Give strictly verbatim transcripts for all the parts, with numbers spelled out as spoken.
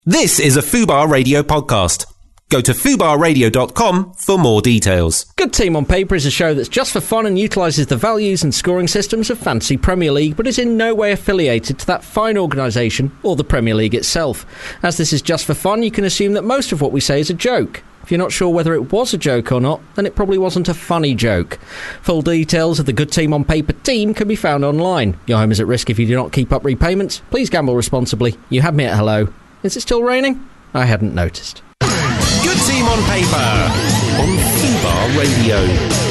This is a Fubar Radio podcast. Go to fubar radio dot com for more details. Good Team on Paper is a show that's just for fun and utilises the values and scoring systems of Fantasy Premier League, but is in no way affiliated to that fine organisation or the Premier League itself. As this is just for fun, you can assume that most of what we say is a joke. If you're not sure whether it was a joke or not, then it probably wasn't a funny joke. Full details of the Good Team on Paper team can be found online. Your home is at risk if you do not keep up repayments. Please gamble responsibly. You have me at hello. Is it still raining? I hadn't noticed. Good Team on Paper on Fubar Radio.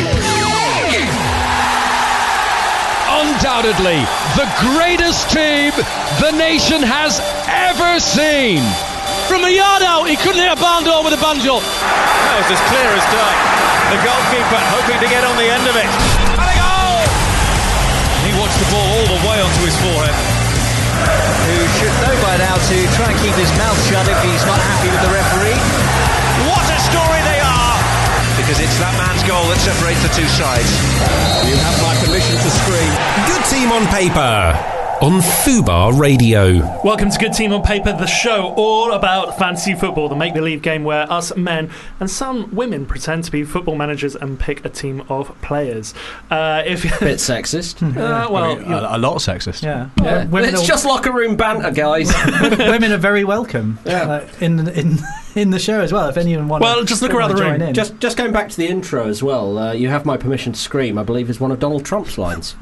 Undoubtedly, the greatest team the nation has ever seen. From a yard out, he couldn't hit a barn door with a banjo. That was as clear as day. The goalkeeper hoping to get on the end of it. And a goal! He watched the ball all the way onto his forehead. Who should know by now to try and keep his mouth shut if he's not happy with the referee. What a story they are! Because it's that man's goal that separates the two sides. You have my permission to scream. Good Team on Paper on Fubar Radio. Welcome to Good Team on Paper, the show all about fantasy football, the make-believe game where us men and some women pretend to be football managers and pick a team of players. Uh, if Bit sexist. uh, well, I mean, a, a lot sexist. Yeah, Yeah. Women It's are, just locker room banter, guys. women are very welcome. Yeah. uh, in in in the show as well. If anyone wants, Well, just look around the room. In. Just just going back to the intro as well, uh, you have my permission to scream, I believe, is one of Donald Trump's lines.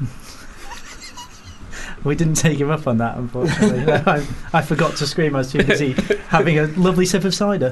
We didn't take him up on that, unfortunately. I, I forgot to scream. I was too busy having a lovely sip of cider.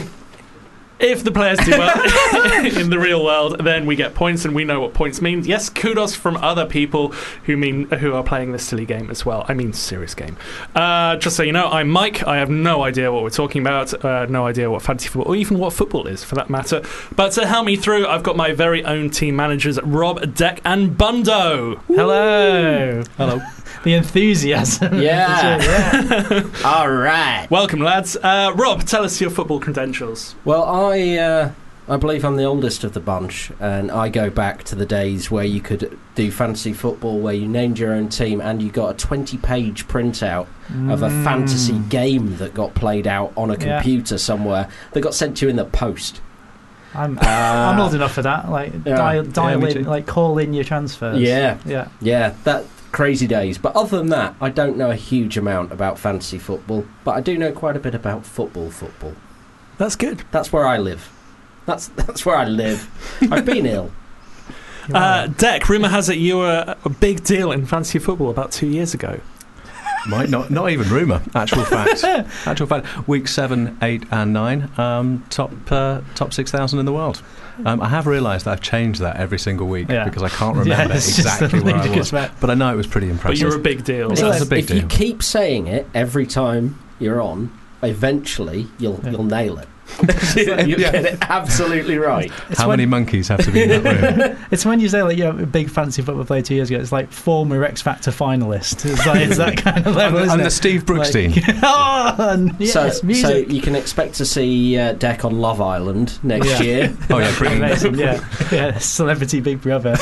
if the players do well in the real world, then we get points, and we know what points mean. Yes, kudos from other people who mean who are playing this silly game as well. I mean, serious game. Uh, just so you know, I'm Mike. I have no idea what we're talking about, uh, no idea what fantasy football, or even what football is, for that matter. But to help me through, I've got my very own team managers, Rob, Deck, and Bundo. Hello. Hello. The enthusiasm. Yeah. yeah. All right. Welcome, lads. Uh, Rob, tell us your football credentials. Well, I uh, I believe I'm the oldest of the bunch, and I go back to the days where you could do fantasy football, where you named your own team and you got a twenty-page printout mm. of a fantasy game that got played out on a computer yeah. somewhere that got sent to you in the post. I'm uh, I'm old enough for that. Like yeah. dial, dial yeah, in, like call in your transfers. Yeah, yeah, yeah. That crazy days. But other than that, I don't know a huge amount about fantasy football, but I do know quite a bit about football. Football. That's good. That's where I live. That's that's where I live. I've been ill. Uh, Deck, rumour has it you were a big deal in fantasy football about two years ago. Might not, not even rumour. Actual fact. Actual fact. Week seven, eight, and nine. Um, top uh, top six thousand in the world. Um, I have realised that I've changed that every single week yeah. because I can't remember yeah, exactly where I was. But I know it was pretty impressive. But you're a big deal. So that's a big if deal. you keep saying it every time you're on, eventually you'll yeah. you'll nail it. You'll yeah. get it absolutely right. It's How many monkeys have to be in that room? It's when you say, like, you're a big fantasy football player two years ago, it's like former X Factor finalist. It's like, it's that kind of level, I'm, isn't I'm it? the Steve Brookstein. Like, oh, yes, so, music. so you can expect to see uh, Deck on Love Island next yeah. year. Oh yeah, pretty amazing. Yeah, yeah, Celebrity Big Brother.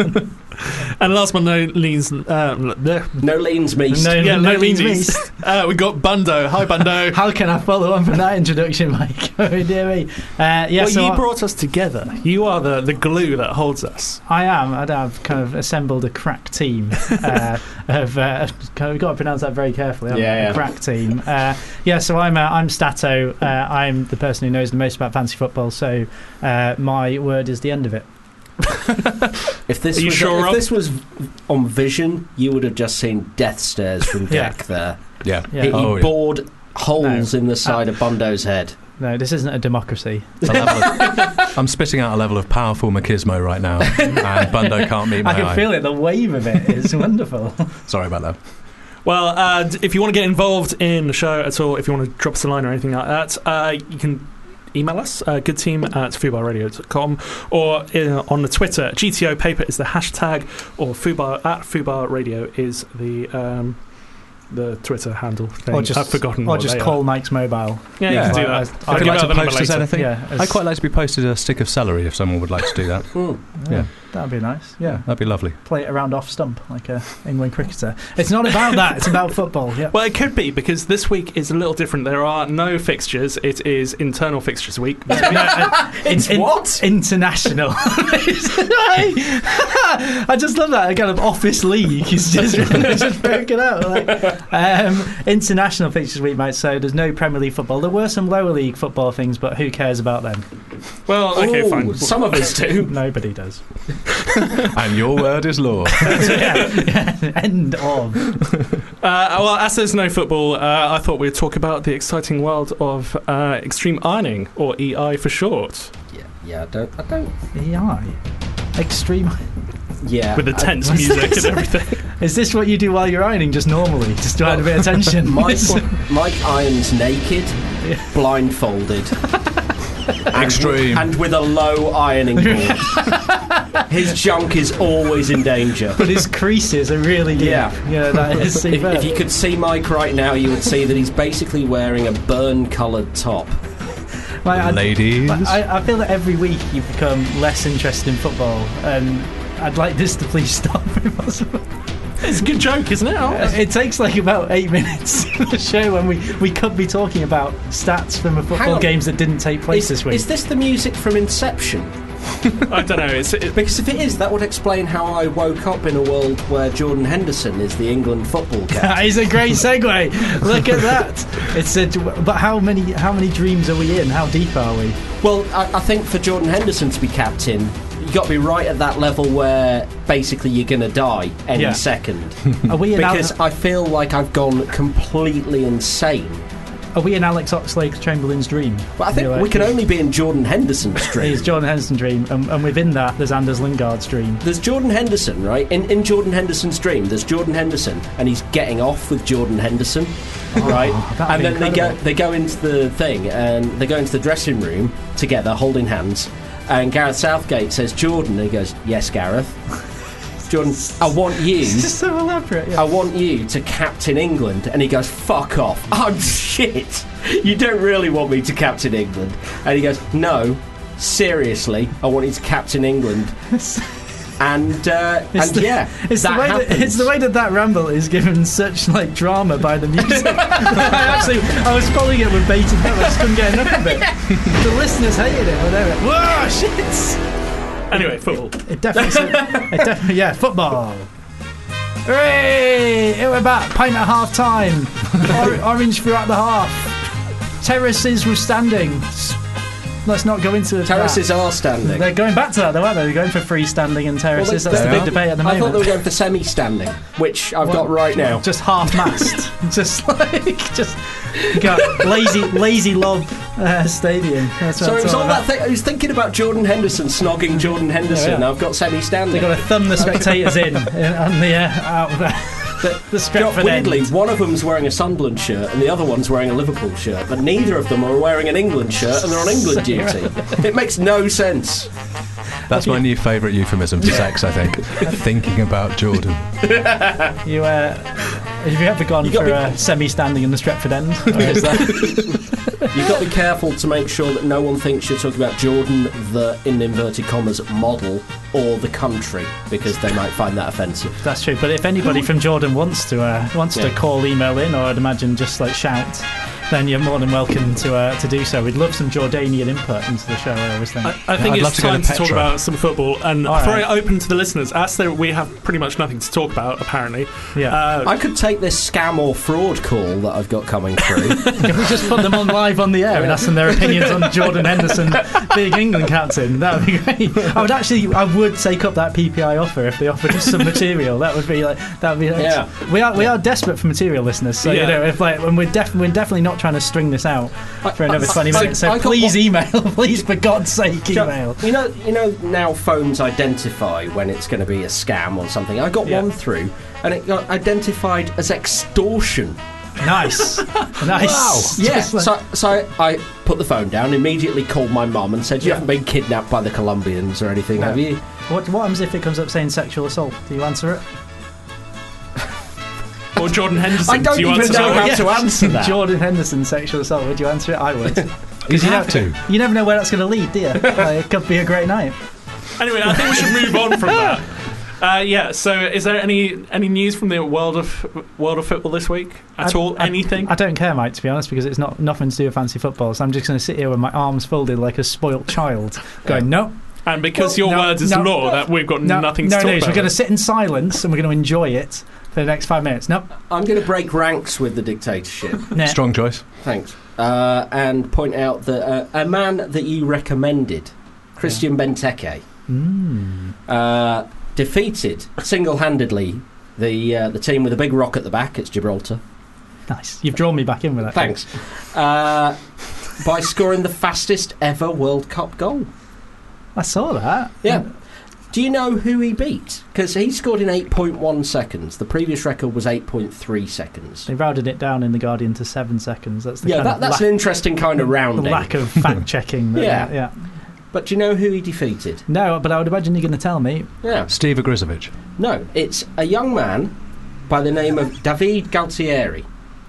And last but no leans, uh, no leans meast. No, yeah, no, no leans meast. meast. Uh, we got Bundo. Hi, Bundo. How can I follow on from that introduction, Mike? Oh dear me. Uh, yeah, well, so you I, brought us together. You are the, the glue that holds us. I am. I'd have kind of assembled a crack team. uh, of uh, we've got to pronounce that very carefully. Yeah, yeah. A crack team. Uh, yeah. So I'm uh, I'm Stato. Uh, I'm the person who knows the most about fantasy football. So uh, my word is the end of it. If this Are you was sure, if Rob? this was on Vision, you would have just seen death stares from Deck yeah. there. Yeah, yeah. He, oh, he yeah. bored holes no. in the side uh, of Bundo's head. No, this isn't a democracy. A level of, I'm spitting out a level of powerful machismo right now, and Bundo can't meet my I can eye. feel it. The wave of it is wonderful. Sorry about that. Well, uh, if you want to get involved in the show at all, if you want to drop us a line or anything like that, uh, you can email us, uh, goodteam at fubar radio dot com, or uh, on the Twitter, G T O Paper is the hashtag, or Fubar at Fubar Radio is the um, the Twitter handle thing. Or just, I've forgotten Or what just they call are. Mike's mobile. Yeah, Yeah. you can do I- that. I- I'll If give you'd like out to the number post us later. anything, Yeah, as- I'd quite like to be posted a stick of celery if someone would like to do that. Yeah, That'd be nice. Yeah. that'd be lovely. Play it around off stump like a England cricketer. It's not about that. It's about football. Yeah. Well, it could be, because this week is a little different. There are no fixtures. It is internal fixtures week. No, uh, It's in- what? International. I just love that kind of office league. It's just, just broken out. Like, um, international fixtures week, mate. So there's no Premier League football. There were some lower league football things, but who cares about them? Well, okay, Ooh, fine. Some of us do. Nobody does. And your word is law. yeah, yeah. End of. Uh, well, as there's no football, uh, I thought we'd talk about the exciting world of uh, extreme ironing, or E I for short. Yeah, yeah. I don't. I don't. E I. Extreme. Yeah. With the I- tense music and everything. Is this what you do while you're ironing, just normally? Just to add a bit of tension? Mike, Mike irons naked, blindfolded. And Extreme. with, and with a low ironing board. His junk is always in danger. But his creases are really deep. Yeah. Yeah, that is If, superb. if you could see Mike right now, you would see that he's basically wearing a burn-coloured top. Like, I- Ladies. I, I feel that every week you become less interested in football, and I'd like this to please stop if possible. It's a good joke, isn't it? Oh, It takes like about eight minutes of the show when we, we could be talking about stats from a Hang football on. games that didn't take place Is, this week. is this the music from Inception? I don't know. It's, it, Because if it is, that would explain how I woke up in a world where Jordan Henderson is the England football captain. That is a great segue. Look at that. It's a, but how many how many dreams are we in? How deep are we? Well, I, I think for Jordan Henderson to be captain, you got to be right at that level where basically you're going to die any Yeah. second. Are we in Because Al- I feel like I've gone completely insane. are we in Alex Oxlade-Chamberlain's dream? But I think You're we can like- only be in Jordan Henderson's dream. It's Jordan Henderson's dream, and, and within that, there's Anders Lingard's dream. There's Jordan Henderson, right? In in Jordan Henderson's dream, there's Jordan Henderson, and he's getting off with Jordan Henderson, right? that'd And be then they go incredible. they go into the thing, and they go into the dressing room together, holding hands. And Gareth Southgate says, "Jordan," and he goes, "Yes, Gareth." Jordan, I want you. It's just so elaborate. Yeah. I want you to captain England. And he goes, "Fuck off." Oh, shit. You don't really want me to captain England. And he goes, "No, seriously, I want you to captain England." And, uh, It's and the- yeah, It's that the, way that, happens. it's the way that that ramble is given such like drama by the music. I actually, I was following it with bated breath. I just couldn't get enough of it. The listeners hated it. When they went, "Whoa, shit!" anyway, football. It definitely, it definitely, yeah, football. Hooray! It went back. Pint at half time. Or, orange throughout the half. Terraces were standing. S- Let's not go into Terraces that. are standing. They're going back to that, though, aren't they? They're going for freestanding and terraces. Well, That's they- the big they debate at the I moment. thought they were going for semi-standing, which I've got right now. Just half mast. just like just you got lazy lazy lob uh, stadium. That's what So it it's was all about. that thing. I was thinking about Jordan Henderson snogging Jordan Henderson. Yeah, yeah. I've got semi-standing. They got to thumb the spectators in uh, on the uh, out of the, the, the You know, Stretford weirdly, end. one of them's wearing a Sunderland shirt and the other one's wearing a Liverpool shirt, but neither of them are wearing an England shirt and they're on England duty. It makes no sense. That's my new favourite euphemism for sex, I think. Thinking about Jordan. You uh, have you ever gone You got for me- a semi-standing in the Stretford end? Or is that You've got to be careful to make sure that no one thinks you're talking about Jordan, the, in inverted commas, model, or the country, because they might find that offensive. that's true? But if anybody from Jordan wants to uh, wants to Yeah. call, email in, or I'd imagine just like shout, then you're more than welcome to uh, to do so. We'd love some Jordanian input into the show. I always think. I, I think I'd love it's to go to time to talk Petra. about some football and All throw right. it open to the listeners. As there, we have pretty much nothing to talk about, apparently. Yeah. Uh, I could take this scam or fraud call that I've got coming through. Can we just put them on live on the air and ask them their opinions on Jordan Henderson being England captain? That would be great. I would actually, I would take up that P P I offer if they offered us some material. That would be like, that would be. Like, Yeah. We are we are desperate for material, listeners. So Yeah. you know, if like, when we're def- we're definitely not trying to string this out for another I- twenty I- minutes. So I got please what- email, please for God's sake, email. You know, you know now phones identify when it's going to be a scam or something. I got Yeah. one through, and it got identified as extortion. Nice, nice. Yeah. Just like- So, so I put the phone down, immediately called my mum and said, "You Yeah. haven't been kidnapped by the Colombians or anything, No. have you?" what what happens if it comes up saying sexual assault? Do you answer it? Or Jordan Henderson? I don't Do you even answer know that? how to answer that. Jordan Henderson sexual assault. Would you answer it? I would. You have to. You never know where that's going to lead, do you? Like, it could be a great night. Anyway, I think we should move on from that. Uh, yeah. So, is there any any news from the world of world of football this week at I, all? I, Anything? I don't care, Mike, to be honest, because it's not nothing to do with fancy football. So I'm just going to sit here with my arms folded like a spoilt child, going, no. And because Well, your no, words is no, law, that we've got No, nothing to no talk news. about. We're going to sit in silence and we're going to enjoy it for the next five minutes. Nope. I'm going to break ranks with the dictatorship. Nah. Strong choice. Thanks. Uh, and point out that uh, a man that you recommended, Christian Benteke, Mm. uh, defeated single-handedly the uh, the team with a big rock at the back. It's Gibraltar. Nice. You've drawn me back in with that. Thanks. Uh, by scoring the fastest ever World Cup goal. I saw that. Yeah. Do you know who he beat? Because he scored in eight point one seconds. The previous record was eight point three seconds. They rounded it down in The Guardian to seven seconds. That's the Yeah, kind that, of that's la- an interesting kind of the rounding. lack of fact-checking. that- Yeah. yeah. But do you know who he defeated? No, but I would imagine you're going to tell me. Yeah. Steve Agrizovic. No, it's a young man by the name of David Galtieri,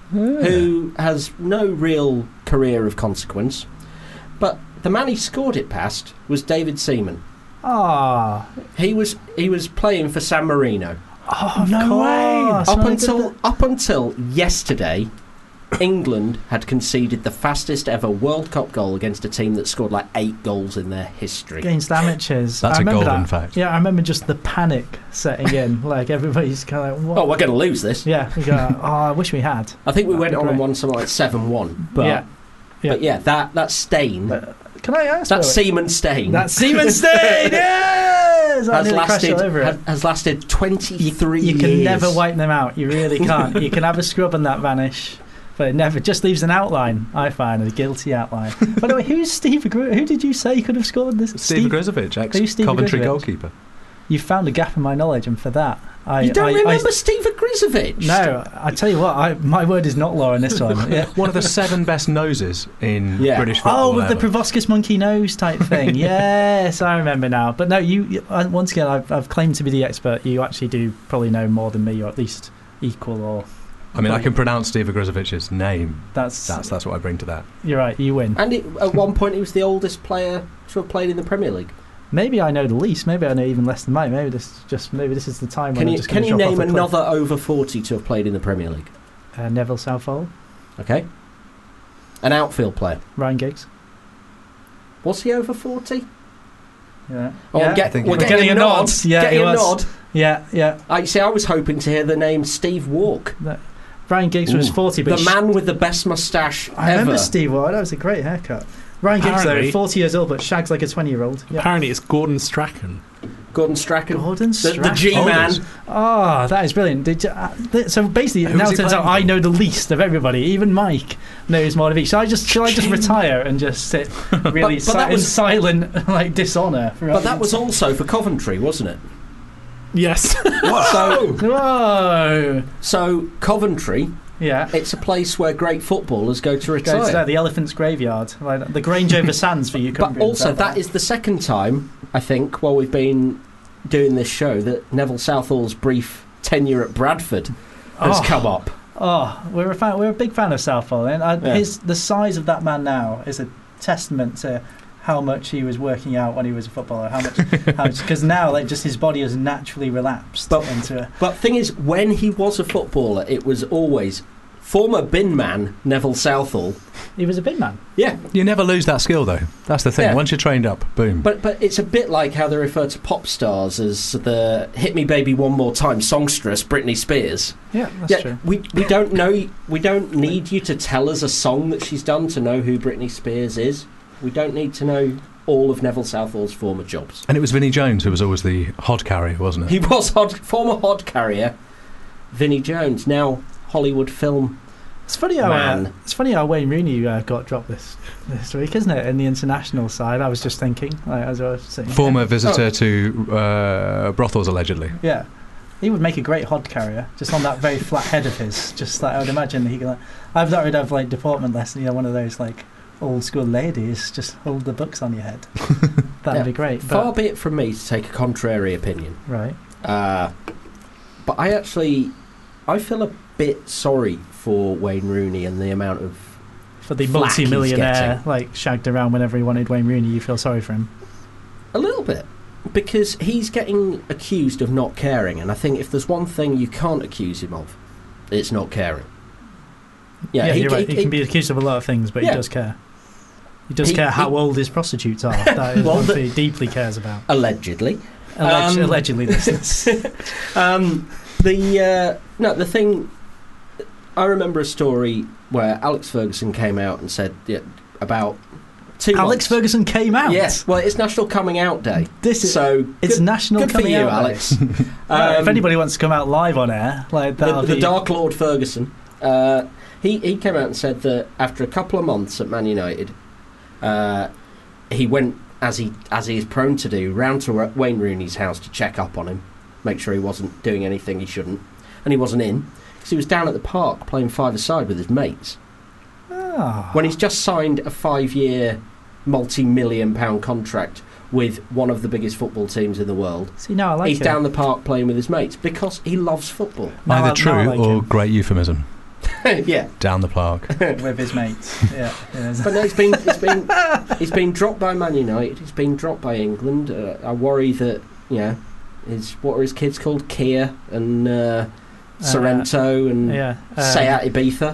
who has no real career of consequence. But the man he scored it past was David Seaman. Ah. He was he was playing for San Marino. Oh, no course. Up Well, I until did up until yesterday, England had conceded the fastest ever World Cup goal against a team that scored like eight goals in their history. against amateurs. That's I a remember golden that. fact. Yeah, I remember just the panic setting in. Like everybody's kind of like, what? Oh, we're going to lose this. Yeah, we go, oh, I wish we had. I think we That'd went be on and great. won something like seven one. But yeah. Yeah. but yeah, that that stain, But can I ask? that Will? Seaman stain, That Seaman stain, yes! I has nearly crashed lasted all over it. has, has lasted twenty-three You can years. never wipe them out. You really can't. You can have a scrub and that vanish, but it never just leaves an outline. I find a guilty outline. By the way, who's Steve? Agri- Who did you say could have scored this? Steve Agrizovic, Who's Steve ex-Coventry Agrizovic? goalkeeper. You found a gap in my knowledge, and for that, I You don't I, remember I, Steve Agrizovic? No, I tell you what, I, my word is not law on this one. Yeah. One of the seven best noses in Yeah. British football. Oh, with the ever. proboscis monkey nose type thing. Yes, I remember now. But no, you, you uh, once again, I've, I've claimed to be the expert. You actually do probably know more than me, or at least equal. Or I mean, I can pronounce Steve Agrizovic's name. that's That's that's what I bring to that. you're right. You win. And it, at one point, he was the oldest player to have played in the Premier League. Maybe I know the least. Maybe I know even less than mine. Maybe this just maybe this is the time when Can I'm you just can going you to drop name off a cliff. another over forty to have played in the Premier League? Uh, Neville Southall, Okay. An outfield player. Ryan Giggs. Was he over forty? Yeah. Oh, yeah. I'm get, I think we're he was. getting, Getting a a nod. nod. Yeah, getting he a was. nod. yeah, yeah. I see. I was hoping to hear the name Steve Walk, Ryan Giggs was Ooh. forty, but the sh- man with the best moustache I ever. remember Steve Ward. That was a great haircut. Ryan Giggs, though, Apparently- forty years old, but shags like a twenty-year-old. Yeah. Apparently, it's Gordon Strachan. Gordon Strachan, Gordon the, Strachan. the G-man. Oldest. Oh, that is brilliant. Did you, uh, th- so basically, Who now was it he turns out playing I for? know the least of everybody. Even Mike knows more of each. Shall I just, shall I just retire and just sit really but si- that in was- silent like dishonour? But that was also for Coventry, wasn't it? Yes. So, Whoa! so Coventry, Yeah. it's a place where great footballers go to Go retire. to that, the Elephant's Graveyard, like the Grange over Sands for you. But Cumbrians also, out there. that is the second time, I think, while we've been doing this show, that Neville Southall's brief tenure at Bradford has Oh. come up. Oh, we're a fan, we're a big fan of Southall, and I, Yeah. his the size of that man now is a testament to how much he was working out when he was a footballer. How much? how much? Because now, like, just his body has naturally relapsed But- into. A, But thing is, when he was a footballer, it was always former bin man Neville Southall. he was a big man. Yeah, You never lose that skill, though. That's the thing. Yeah. Once you're trained up, boom. but but it's a bit like how they refer to pop stars as the "Hit Me Baby One More Time" songstress Britney Spears. Yeah, that's yeah, true. we we don't know. We don't need you to tell us a song that she's done to know who Britney Spears is. We don't need to know all of Neville Southall's former jobs. And it was Vinnie Jones who was always the hod carrier, wasn't it? He was hod, former hod carrier, Vinnie Jones, now Hollywood film. It's funny how uh, Man. it's funny how Wayne Rooney uh, got dropped this this week, isn't it? In the international side, I was just thinking, like, as I was sitting. Former visitor Oh. to uh, brothels, allegedly. Yeah. He would make a great hod carrier, just on that very flat head of his. Just like I would imagine he could. Like, I thought he'd have like deportment lesson, you know, one of those like old school ladies, just hold the books on your head. That'd Yeah. be great. Far But, be it from me to take a contrary opinion, right. uh, but I actually, I feel a bit sorry for Wayne Rooney and the amount of for the flack he's multi-millionaire getting. like shagged around whenever he wanted Wayne Rooney. You feel sorry for him? A little bit. Because he's getting accused of not caring, and I think if there's one thing you can't accuse him of, it's not caring. Yeah, Yeah, he, you're right. he- He, can be accused of a lot of things, but Yeah. he does care. He does He- care how he- old his prostitutes are. That is Well, one the- thing he deeply cares about. allegedly. Alleg- Um, allegedly, this is. um, the uh, no, the thing. I remember a story where Alex Ferguson came out and said yeah, about two. Alex months- Ferguson came out. Yes, well, it's National Coming Out Day. This is so it's good, National good Coming for you, Out Day. Alex. Right, if Um, anybody wants to come out live on air, like the, that'll the be Dark Lord Ferguson, uh, he he came out and said that after a couple of months at Man United, uh, he went as he as he is prone to do round to Wayne Rooney's house to check up on him, make sure he wasn't doing anything he shouldn't, and he wasn't in because he was down at the park playing five-a-side with his mates Ah. when he's just signed a five-year, multi-million pound contract with one of the biggest football teams in the world. See, now I like He's it. down the park playing with his mates because he loves football. Now I- Either now I true like or him. great euphemism. Yeah. Down the park. with his mates. Yeah. yeah. But no, he's been he's been he's been dropped by Man United. He's been dropped by England. Uh, I worry that you know, his what are his kids called? Kia and uh, Sorrento and yeah. Um, Seat Ibiza.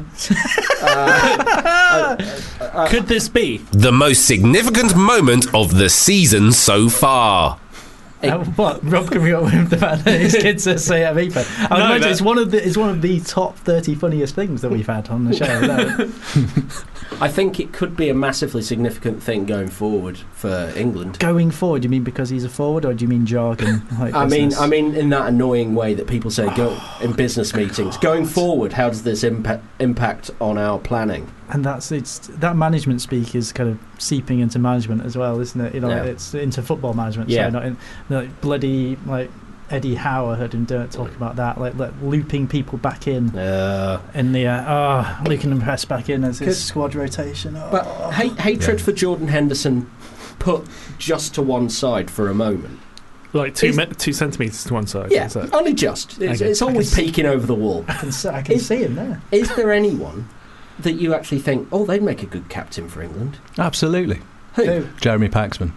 uh, uh, uh, Could this be? The most significant moment of the season so far. Uh, what Rob coming up with the fact that his kids are say at Viva. I would No, imagine that- it's one of the it's one of the top thirty funniest things that we've had on the show. No. I think it could be a massively significant thing going forward for England. Going forward, do you mean because he's a forward, or do you mean jargon? Like I mean, business? I mean, in that annoying way that people say go in business meetings. Going forward, how does this impact impact on our planning? and that's it's that management speak is kind of seeping into management as well, isn't it? You know, Yeah. it's into football management. Yeah. So not in like bloody like Eddie Howe. I heard him do it, talk about that, like, like looping people back in Uh, in the uh, oh, looping them press back in as his Cause- squad rotation. Oh. but ha- hatred Yeah. for Jordan Henderson put just to one side for a moment. Like two Is- me- two centimetres to one side. Yeah, is it? only just. It's, Okay. it's always I can peeking over the wall. I can see, I can Is- see him there. Is there anyone that you actually think, oh, they'd make a good captain for England? Absolutely. Who? Jeremy Paxman.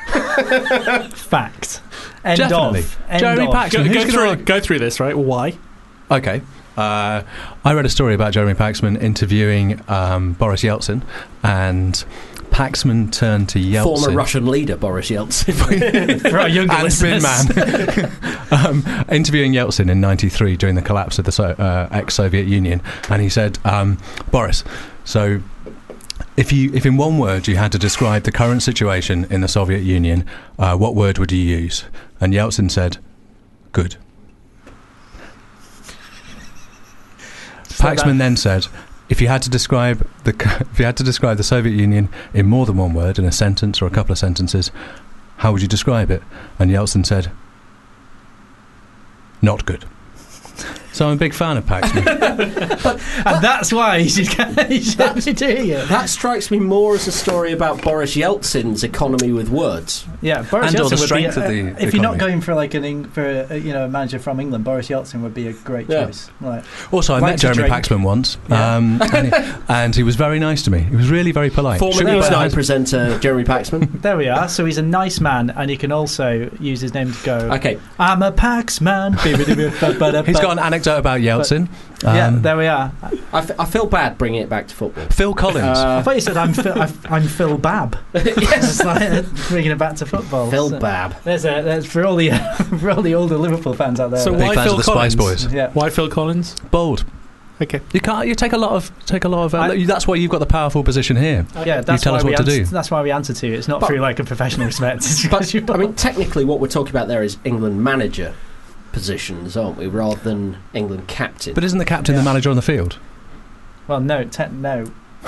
Fact. End Definitely. of. End Jeremy of. Paxman. Go, Who's go gonna through argue- go through this, right? Why? Okay. Uh, I read a story about Jeremy Paxman interviewing um, Boris Yeltsin, and Paxman turned to Yeltsin. Former Russian leader Boris Yeltsin. For our younger and Spin listeners. Man. um, interviewing Yeltsin in ninety-three during the collapse of the so- uh, ex-Soviet Union, and he said, um, Boris, so if you, if in one word you had to describe the current situation in the Soviet Union, uh, what word would you use? And Yeltsin said, good. Paxman then said, if you had to describe the if you had to describe the Soviet Union in more than one word, in a sentence or a couple of sentences, how would you describe it? And Yeltsin said, not good. So I'm a big fan of Paxman. And that's why he should, he should be doing it. That strikes me more as a story about Boris Yeltsin's economy with words. Yeah, Boris And or Yeltsin the would strength be, of the uh, if you're not economy. going for like an Eng- for a, you know a manager from England, Boris Yeltsin would be a great Yeah. choice. Right. Also, I Like met to Jeremy drink. Paxman once, Yeah. um, and, he, and he was very nice to me. He was really very polite. Former Should we News put- Nine presenter Jeremy Paxman. There we are. So he's a nice man, and he can also use his name to go. Okay, I'm a Paxman. He's got an anecdote about Yeltsin. Yeah, Um, there we are. I, f- I feel bad bringing it back to football. Phil Collins. I Uh, thought you said I'm Phil, I'm Phil Babb. It's like bringing it back to football. Phil So Babb. There's a there's for all the for all the older Liverpool fans out there. So Big why fans Phil of the Collins? Spice Boys. yeah. Why Phil Collins? Bold. Okay. You can't. You take a lot of. Take a lot of. Uh, I- that's why you've got the powerful position here. Yeah, that's tell why us we what to answer, do. That's why we answer to you. It's not But- through like a professional respect. It's because But you- I mean, technically, what we're talking about there is England manager positions, aren't we, rather than England captain? But isn't the captain Yeah. the manager on the field? well, no, te- no.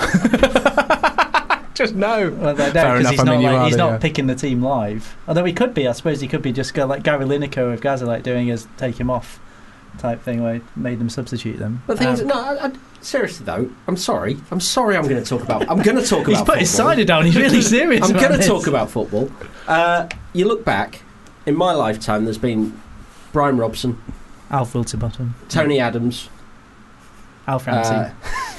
Just no. Well, no, Fair because enough, he's I not, mean, you like, are he's the, not uh, picking the team live. Although he could be, I suppose he could be just go like Gary Lineker with Gaza, like doing his take him off type thing, where he made them substitute them. But the thing is, Um, no, I, I, seriously though, I'm sorry. I'm sorry. I'm going to talk about. I'm going to talk about. he's put his football. cider down. He's really serious. I'm about going to this. talk about football. Uh, you look back in my lifetime. There's been Brian Robson, Alf Wilterbottom. Tony Adams, Al Franci. Uh,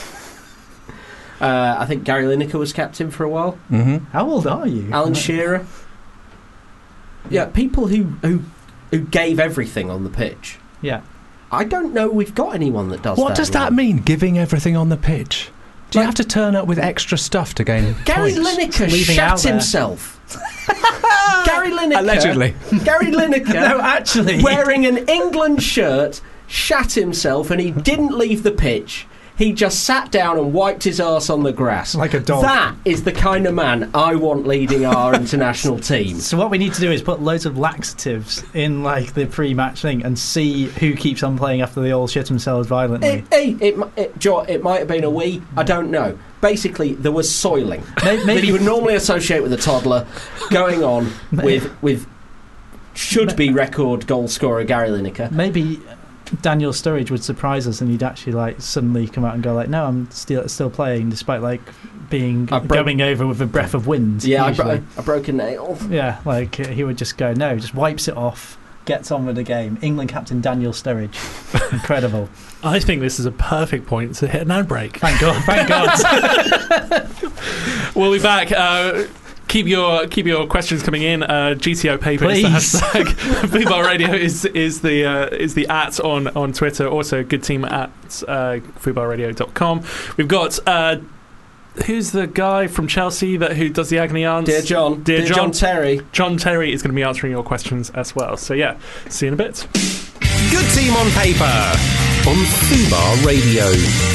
uh, I think Gary Lineker was captain for a while. Mm-hmm. How old are you? Alan Shearer. Yeah, people who, who who gave everything on the pitch. Yeah. I don't know we've got anyone that does What that. does that really. mean, giving everything on the pitch? Do you have to turn up with extra stuff to gain Gary points? Lineker Leaving out shat there. himself. Gary Lineker. Allegedly. Gary Lineker. No, actually. Wearing an England shirt, shat himself, and he didn't leave the pitch. He just sat down and wiped his arse on the grass. Like a dog. That is the kind of man I want leading our international team. So what we need to do is put loads of laxatives in like the pre-match thing and see who keeps on playing after they all shit themselves violently. It, it, it, it, Joe, it might have been a wee, I don't know. Basically, there was soiling Maybe, that you would normally associate with a toddler going on with with should-be record goal scorer Gary Lineker. maybe Daniel Sturridge would surprise us and he'd actually like suddenly come out and go like, no, I'm still still playing despite like being I broke- going over with a breath of wind. Yeah, I, usually. bro- I broke a nail. Yeah, like uh, he would just go, no, just wipes it off, gets on with the game. England captain Daniel Sturridge. Incredible. I think this is a perfect point to hit an ad break. Thank God, thank God. We'll be back. Uh, keep your keep your questions coming in. Uh, G T O paper is the Please. hashtag. Football Radio is is the uh, is the at on on Twitter. Also, good team at uh, football radio dot com. We've got. Uh, Who's the guy from Chelsea that who does the agony aunts? Dear John. Dear, Dear John. John Terry. John Terry is going to be answering your questions as well. So yeah, see you in a bit. Good team on paper on Fubar Radio.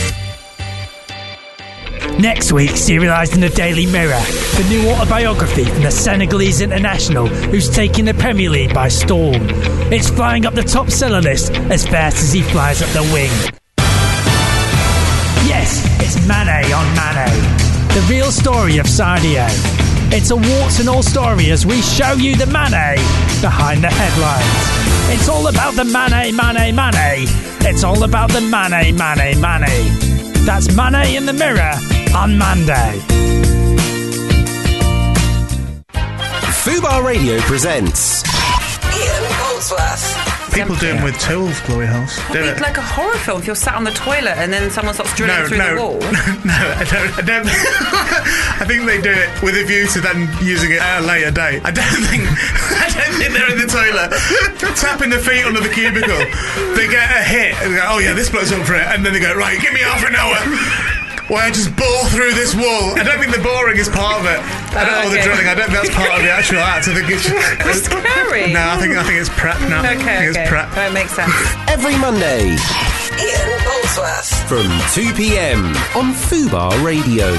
Next week, serialised in the Daily Mirror, the new autobiography from the Senegalese international who's taking the Premier League by storm. It's flying up the top seller list as fast as he flies up the wing. Yes, it's Mane on Mane, the real story of Sadio. It's a warts and all story as we show you the Mane behind the headlines. It's all about the Mane, Mane, Mane. It's all about the Mane, Mane, Mane. That's Mane in the Mirror on Monday. Fubar Radio presents Ian Goldsworth. People do them with tools, Glory Holes. Do It's it. like a horror film if you're sat on the toilet and then someone starts drilling No, through no, the wall. no, I don't. I don't. I think they do it with a view to then using it at a later date. I don't think. I don't think they're in the toilet tapping their feet under the cubicle. They get a hit and go, "Oh yeah, this bloke's up for it," and then they go, "Right, give me half an hour." Why I just bore through this wall. I don't think the boring is part of it. I don't know okay. the drilling. I don't think that's part of the actual act. I think it's It's scary. No, I think I think it's prep now. I Okay, think okay. it's prep. That makes sense. every Monday Ian Goldsworth. from two p.m. on Fubar Radio.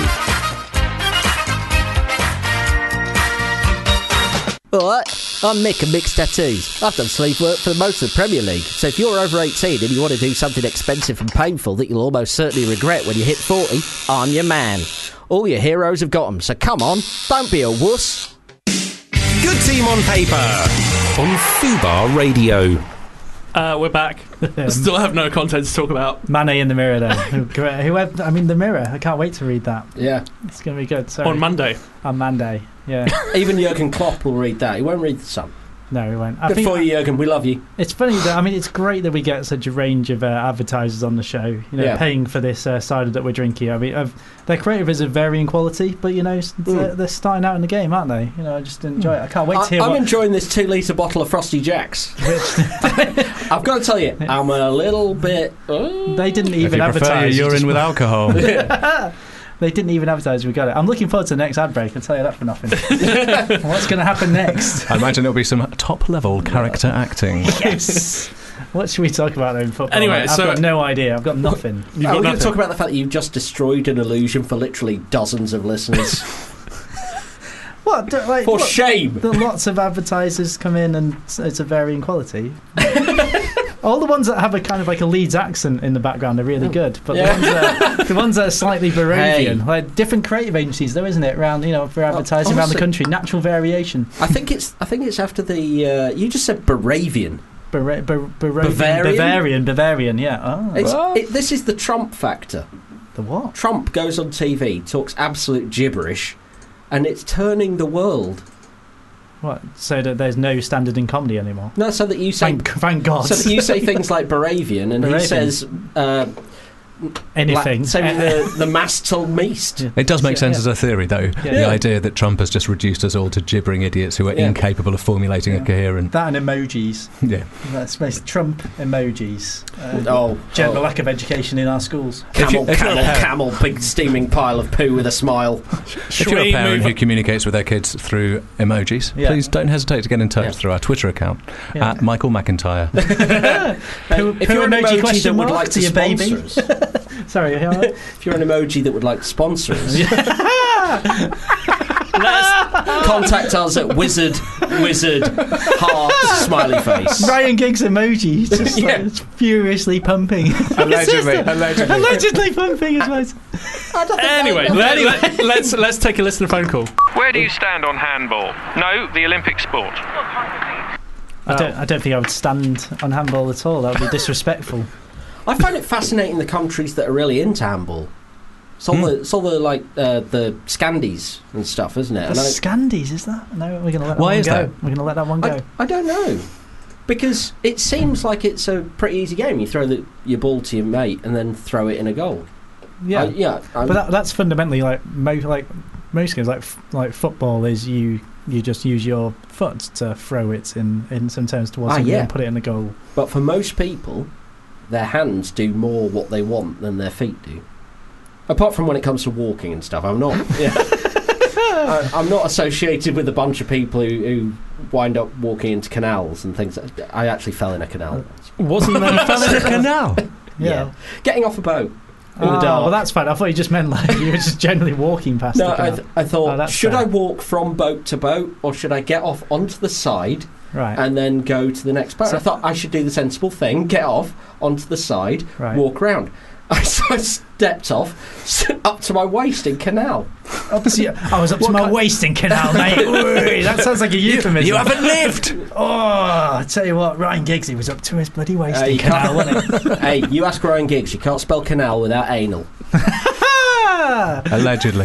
Alright, I'm Mick and Mick's Tattoos. I've done sleeve work for most of the Premier League, so if you're over eighteen and you want to do something expensive and painful that you'll almost certainly regret when you hit forty, I'm your man. All your heroes have got them, so come on, don't be a wuss. Good team on paper on Fubar Radio. Uh, we're back. Still have no content to talk about. Mane in the Mirror, though. Whoever, I mean, the Mirror. I can't wait to read that. Yeah. It's going to be good. Sorry. On Monday. On Monday, yeah. Even Jurgen Klopp will read that. He won't read the Sun. No, we won't. I Good think for you, Jurgen. We love you. it's funny that I mean it's great that we get such a range of uh, advertisers on the show. You know, Yeah. paying for this uh, cider that we're drinking. I mean, I've, their creative is of varying quality, but you know, s- they're, they're starting out in the game, aren't they? You know, I just enjoy it. I can't wait I, to hear I'm what. enjoying this two litre bottle of Frosty Jacks. I've got to tell you, I'm a little bit. Uh, They didn't If even you prefer advertise. your you urine just- with alcohol. They didn't even advertise. We got it. I'm looking forward to the next ad break. I'll tell you that for nothing. What's going to happen next? I imagine it'll be some top-level character acting. Yes. What should we talk about in football? Anyway, I've so- got no idea. I've got nothing. You've Are got we going to nothing. talk about the fact that you've just destroyed an illusion for literally dozens of listeners? What? do- Like, For what- shame! The lots of advertisers come in and it's- it's a varying quality. All the ones that have a kind of like a Leeds accent in the background are really good, but Yeah. the, ones that, the ones that are slightly Baravian, Hey. like different creative agencies, though, isn't it? Around you know for advertising around the honestly- country, natural variation. I think it's. I think it's after the. Uh, you just said Baravian. Bara- Bar- Baravian, Bavarian? Bavarian, Bavarian, yeah. Oh, It's, it, this is the Trump factor. the what? Trump goes on T V, talks absolute gibberish, and it's turning the world. What? So that there's no standard in comedy anymore. No, so that you say. Thank, thank God. So that you say things like Baravian, and he Baravian. says uh, anything. La- same with the, the masts on Meast. It does make sense Yeah. as a theory, though. Yeah. The Yeah. idea that Trump has just reduced us all to gibbering idiots who are Yeah. incapable of formulating a coherent. That and emojis. Yeah. That's basically Trump emojis. Uh, Oh, general oh. lack of education in our schools. Camel, If you- if you're a camel, parent- camel, big steaming pile of poo with a smile. If you're a parent who communicates with their kids through emojis, Yeah. please don't hesitate to get in touch Yeah. through our Twitter account Yeah. at Michael McIntyre. Poo- if poo you're an emoji emoji question that would mark like to to your baby. sponsor us, Sorry, yeah. if you're an emoji that would like to sponsor us, contact us at wizard wizard heart smiley face. Ryan Giggs emoji, just Yeah. like, furiously pumping. Allegedly, allegedly. Allegedly pumping as well. Anyway, let, let, let's let's take a listener phone call. Where do you stand on handball? No, the Olympic sport. I don't, I don't think I would stand on handball at all. That would be disrespectful. I find it fascinating the countries that are really into handball. It's all, Hmm. the, it's all the like uh, the Scandies and stuff, isn't it? The And I- Scandies, is that? No, we're going to let that Why one is go. that? We're going to let that one go. I, I don't know. Because it seems like it's a pretty easy game. You throw the, your ball to your mate and then throw it in a goal. yeah, I, yeah. I'm- but that, that's fundamentally like mo- like most games, like f- like football is you you just use your foot to throw it in in some terms towards Ah, somebody yeah. and put it in the goal. But for most people, their hands do more what they want than their feet do. Apart from when it comes to walking and stuff, I'm not. Yeah. I, I'm not associated with a bunch of people who, who wind up walking into canals and things. I actually fell in a canal. Wasn't there? Fell in a canal. Yeah. Getting off a boat in Oh, the dark. well, that's fine. I thought you just meant like you were just generally walking past no, the I, canal. th- I thought, Oh, that's should fair. I walk from boat to boat or should I get off onto the side Right. and then go to the next boat? So- I thought I should do the sensible thing, get off onto the side, Right. walk round. I, so I stepped off s- up to my waist in canal. Up to you- I was up to What my kind- waist in canal, mate. Ooh, that sounds like a euphemism. You haven't lived. Oh, I tell you what, Ryan Giggs, he was up to his bloody waist Uh, in you canal, can't- wasn't he? Hey, you ask Ryan Giggs, you can't spell canal without anal. Ah! Allegedly.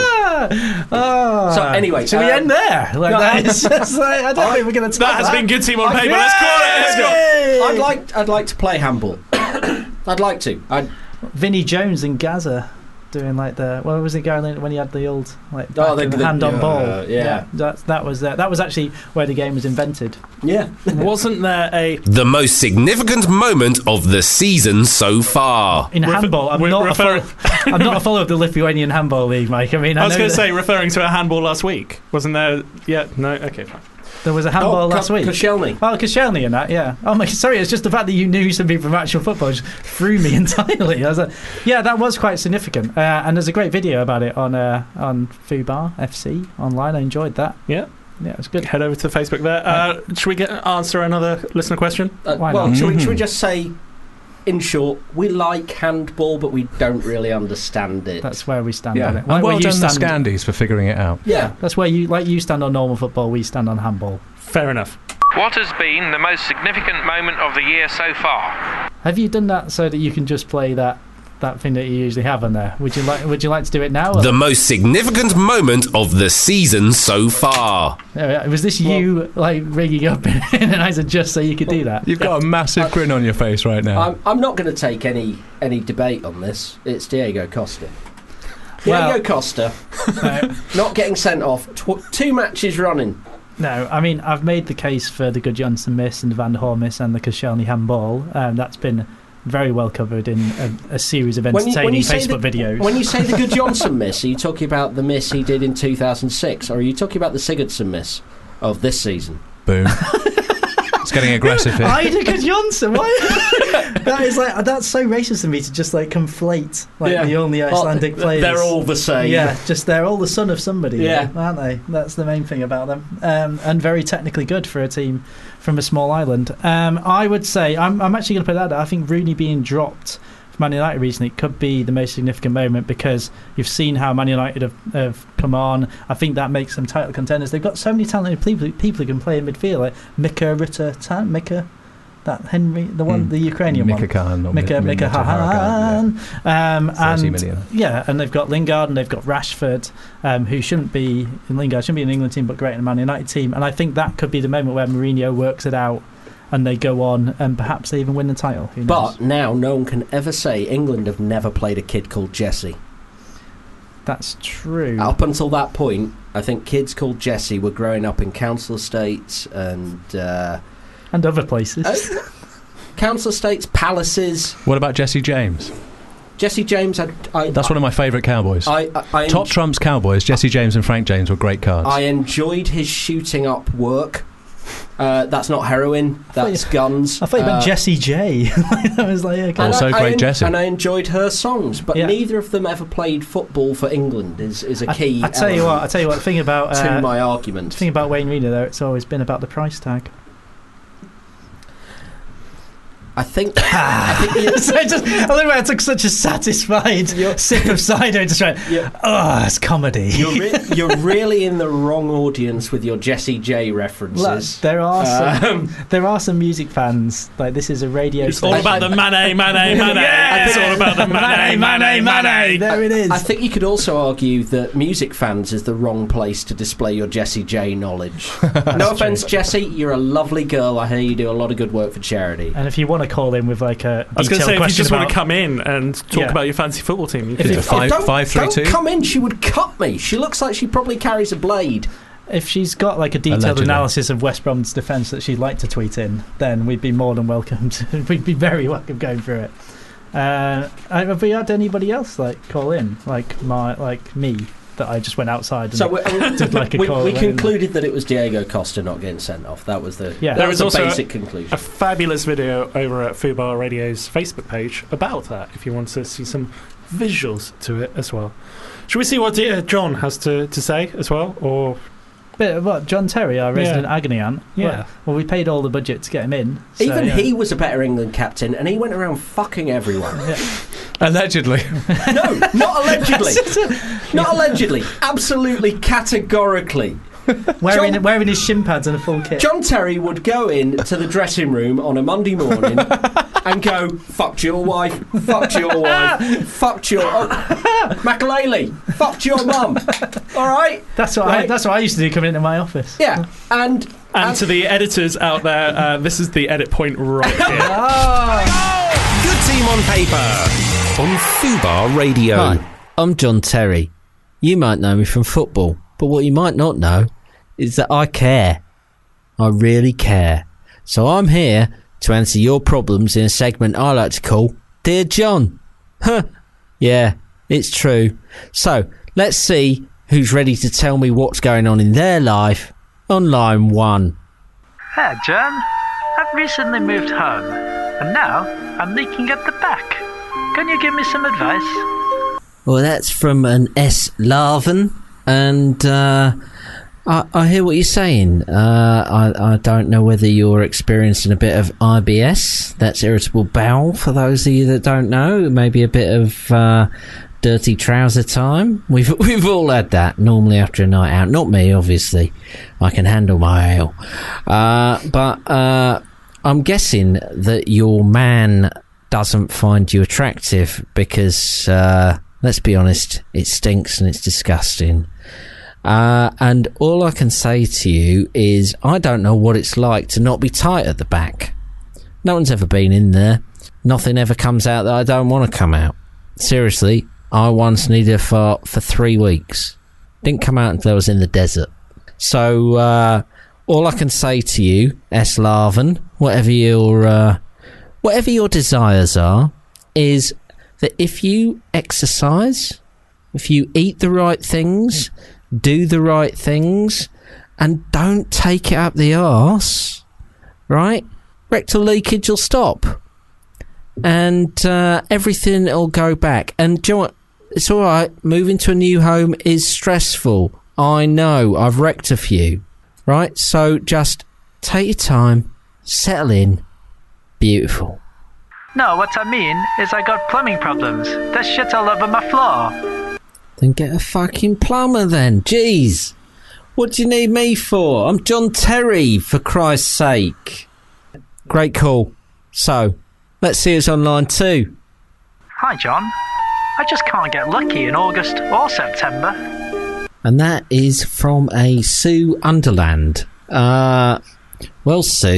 Oh. So anyway, should we um, end there? Like no, that is just like, I don't think we're going to. That has been good team on paper. Let's call it. Let's go. I'd like, I'd like to play handball. I'd like to. I'd, Vinnie Jones in Gaza doing like the what was it going when he had the old like Oh, back the- and the the- hand on yeah, ball? yeah. that that was uh, that was actually where the game was invented. yeah. Wasn't there a The most significant moment of the season so far. In Refer- handball, I'm we're not, a referring- follow- I'm not a follower of the Lithuanian handball league, Mike. I mean, I, I was know going to that say, referring to a handball last week. Wasn't there? Yeah, no, okay, fine. there was a handball Oh, last Ko- week. Koscielny. Oh, Koscielny and that, yeah. Oh my, sorry, it's just the fact that you knew some people from actual football just threw me entirely. I was like, yeah, that was quite significant. Uh, and there's a great video about it on uh, on Fubar F C online. I enjoyed that. Yeah. Yeah, it was good. Head over to Facebook there. Uh, should we get answer another listener question? Uh, Why well, not? should we, Mhm. should we just say, in short, we like handball, but we don't really understand it. That's where we stand Yeah. on it. And Like where well you done the stand- Scandies for figuring it out. yeah. That's where you like you stand on normal football. We stand on handball. Fair enough. What has been the most significant moment of the year so far? Have you done that so that you can just play that that thing that you usually have on there? Would you like Would you like to do it now? or- The most significant moment of the season so far. Uh, was this you like ringing up in and I said just so you could do that? You've got a massive grin on your face right now. I'm, I'm not going to take any any debate on this. It's Diego Costa. Well- Diego Costa No, not getting sent off tw- two matches running. no, I mean I've made the case for the Good Johnson miss and the Van der Hoor miss and the Koscielny handball. Um, that's been very well covered in a, a series of When you- entertaining when you say Facebook the- videos. When you say the Good Johnson miss, are you talking about the miss he did in two thousand six, or are you talking about the Sigurdsson miss of this season? Boom. It's getting aggressive here. Ida Good Johnson, why? That is like that's so racist of me to just like conflate like Yeah. the only Icelandic Oh, players. They're all the same. Yeah, just they're all the son of somebody, Yeah. aren't they? That's the main thing about them, um, and very technically good for a team from a small island. Um, I would say I'm, I'm actually going to put that. Out. I think Rooney being dropped for Man United recently could be the most significant moment because you've seen how Man United have, have come on. I think that makes them title contenders. They've got so many talented people, people who can play in midfield, like Mika Ruta Tan, Mika. That Henry, the one, Mm. the Ukrainian Mika one, Khan or Mika Mi- Mika Mika Hakan, Hakan, um, thirty and million. yeah, and they've got Lingard and they've got Rashford, um, who shouldn't be in Lingard shouldn't be in the England team, but great in the Man United team. And I think that could be the moment where Mourinho works it out and they go on and perhaps they even win the title. Who knows? But now no one can ever say England have never played a kid called Jesse. That's true. Up until that point, I think kids called Jesse were growing up in council estates and uh, and other places. Uh, council estates, palaces. What about Jesse James? Jesse James had. I, That's I, one of my favourite cowboys. I, I, I Top enj- Trumps cowboys. Jesse James and Frank James were great cards. I enjoyed his shooting up work. Uh, that's not heroin. That's you, guns. I thought you meant uh, Jessie J. I was like, okay. Also, I, great I, Jessie. And I enjoyed her songs, but yeah. neither of them ever played football for England. Is is a key. I, I tell you what. I tell you what. The thing about uh, to my argument. The thing about Wayne Rooney, though, it's always been about the price tag. I think. I think you, so just, I don't know why I took such a satisfied sip of cider to try. Yeah. Oh, it's comedy. You're, re- you're really in the wrong audience with your Jessie J references. Look, there are um, some. There are some music fans. Like this is a radio. It's station. all about the Mane, Mane, Mane. Yeah, it's all about the Mane, Mane, Mane. There it is. I think you could also argue that music fans is the wrong place to display your Jessie J knowledge. No offence, Jessie, you're a lovely girl. I hear you do a lot of good work for charity. And if you want to call in with like a I was going to say, if you just about, want to come in and talk yeah. about your fancy football team, you if can it, do five, don't, five, three, don't two. come in, she would cut me. She looks like she probably carries a blade. If she's got like a detailed Allegedly. analysis of West Brom's defence that she'd like to tweet in, then we'd be more than welcome to, we'd be very welcome going through it. Uh, have we had anybody else like call in, like my like me, that I just went outside and so we, did like a we, call? we concluded that it was Diego Costa not getting sent off. That was the yeah. that There was is the also basic a, conclusion. a fabulous video over at Fubar Radio's Facebook page about that. If you want to see some visuals to it as well. Should we see what uh, John has to, to say as well, or? But what, John Terry, our resident Yeah. agony aunt? Yeah. Well, well, we paid all the budget to get him in. So, Even yeah. he was a better England captain, and he went around fucking everyone. Yeah. Allegedly. No, not allegedly. Not allegedly. Absolutely, categorically. Wearing, John- wearing his shin pads and a full kit. John Terry would go in to the dressing room on a Monday morning and go, fucked your wife, fucked your wife, fucked your... Oh, Makalele, fucked your mum. All right? That's what, Right. I, that's what I used to do coming into my office. Yeah, and... And, and to the editors out there, uh, this is the edit point right here. Good team on paper on Fubar Radio. Hi, I'm John Terry. You might know me from football, but what you might not know is that I care. I really care. So I'm here to answer your problems in a segment I like to call Dear John. Huh. Yeah, it's true. So, let's see who's ready to tell me what's going on in their life on line one. Hey, John. I've recently moved home, and now I'm leaking at the back. Can you give me some advice? Well, that's from an S. Larven, and uh, I, I hear what you're saying. Uh, I, I don't know whether you're experiencing a bit of I B S, that's irritable bowel, for those of you that don't know. Maybe a bit of uh, dirty trouser time. We've we've all had that, normally after a night out. Not me, obviously. I can handle my ale. Uh, but uh, I'm guessing that your man doesn't find you attractive because... Uh, let's be honest, it stinks and it's disgusting. Uh, and all I can say to you is I don't know what it's like to not be tight at the back. No one's ever been in there. Nothing ever comes out that I don't want to come out. Seriously, I once needed a fart for three weeks. Didn't come out until I was in the desert. So, uh, all I can say to you, S. Larven, whatever your, uh, whatever your desires are, is... that if you exercise, if you eat the right things, do the right things, and don't take it up the arse, right? Rectal leakage will stop. And uh, everything will go back. And do you know what? It's all right. Moving to a new home is stressful. I know. I've wrecked a few. Right? So just take your time. Settle in. Beautiful. No, what I mean is I got plumbing problems. There's shit all over my floor. Then get a fucking plumber then. Jeez. What do you need me for? I'm John Terry, for Christ's sake. Great call. So, let's see who's on line two. Hi, John. I just can't get lucky in August or September. And that is from a Sue Underland. Uh, well, Sue,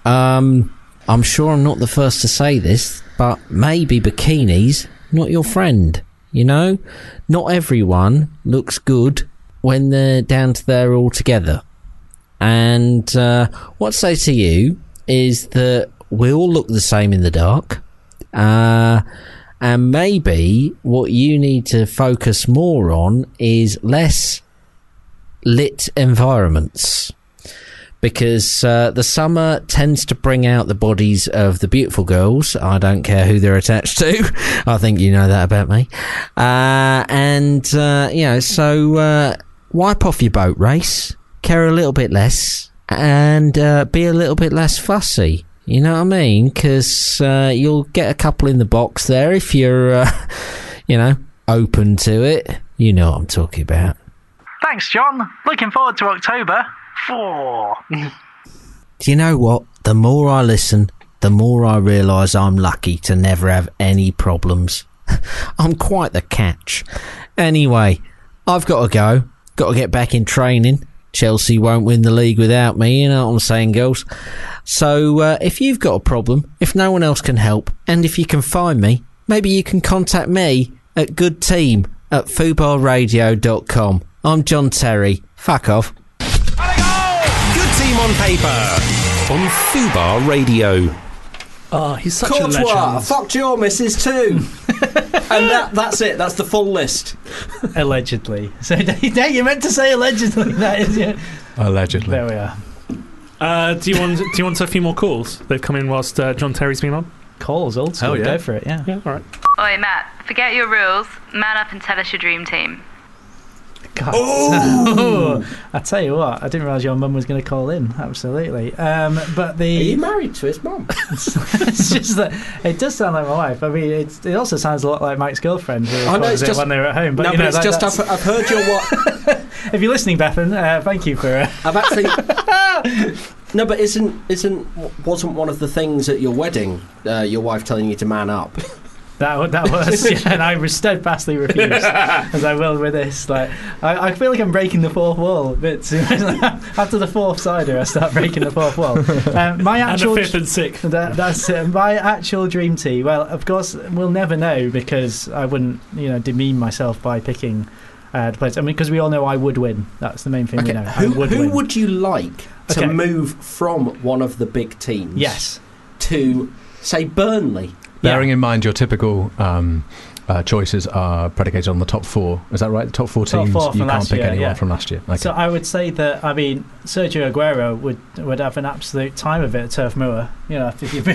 Um, I'm sure I'm not the first to say this, but maybe bikinis not your friend. You know, not everyone looks good when they're down to there all together. And uh, what I say to you is that we all look the same in the dark. Uh, and maybe what you need to focus more on is less lit environments. Because uh, the summer tends to bring out the bodies of the beautiful girls. I don't care who they're attached to. I think you know that about me. Uh, and, uh, you know, so uh, wipe off your boat race, care a little bit less, and uh, be a little bit less fussy. You know what I mean? Because uh, you'll get a couple in the box there if you're, uh, you know, open to it. You know what I'm talking about. Thanks, John. Looking forward to October. Four. Do you know what? The more I listen, the more I realise I'm lucky to never have any problems. I'm quite the catch. Anyway, I've got to go. Got to get back in training. Chelsea won't win the league without me, you know what I'm saying, girls? So, uh, if you've got a problem, if no one else can help, and if you can find me, maybe you can contact me at goodteam at fubar radio dot com. I'm John Terry. Fuck off. Team on paper on Fubar Radio. Oh, he's such Courtois, a legend. fucked your missus too. And that, that's it. That's the full list. Allegedly. So you meant to say allegedly. That is it. Allegedly. There we are. Uh, do you want? Do you want a few more calls? They've come in whilst uh, John Terry's been on. Calls, old school. Oh, yeah. Go for it. Yeah. Yeah. All right. Oi, Matt. Forget your rules. Man up and tell us your dream team. God. Oh, I tell you what, I didn't realise your mum was going to call in. Absolutely. Um, but the Are you married to his mum? It's just that it does sound like my wife. I mean, it's, it also sounds a lot like Mike's girlfriend who I know, it's it just, when they were at home. But, no, you know, but it's that, just that's- I've, I've heard your what? If you're listening, Bethan, uh, thank you for. Uh, I've actually. No, but isn't isn't wasn't one of the things at your wedding uh, your wife telling you to man up? That that was, yeah, and I steadfastly refused, as I will with this. Like, I, I feel like I'm breaking the fourth wall. But after the fourth cider, I start breaking the fourth wall. Um, my actual and the fifth and sixth. That, that's it. My actual dream tea. Well, of course, we'll never know because I wouldn't, you know, demean myself by picking uh, the place. I mean, because we all know I would win. That's the main thing Okay. we know. Who, I would who win. would you like to Okay. move from one of the big teams? Yes. To say Burnley. Bearing in mind your typical um, uh, choices are predicated on the top four. Is that right? The top four Top teams, four you from can't last pick year, anyone yeah. from last year. Okay. So I would say that, I mean, Sergio Aguero would would have an absolute time of it at Turf Moor. You know, if you've been.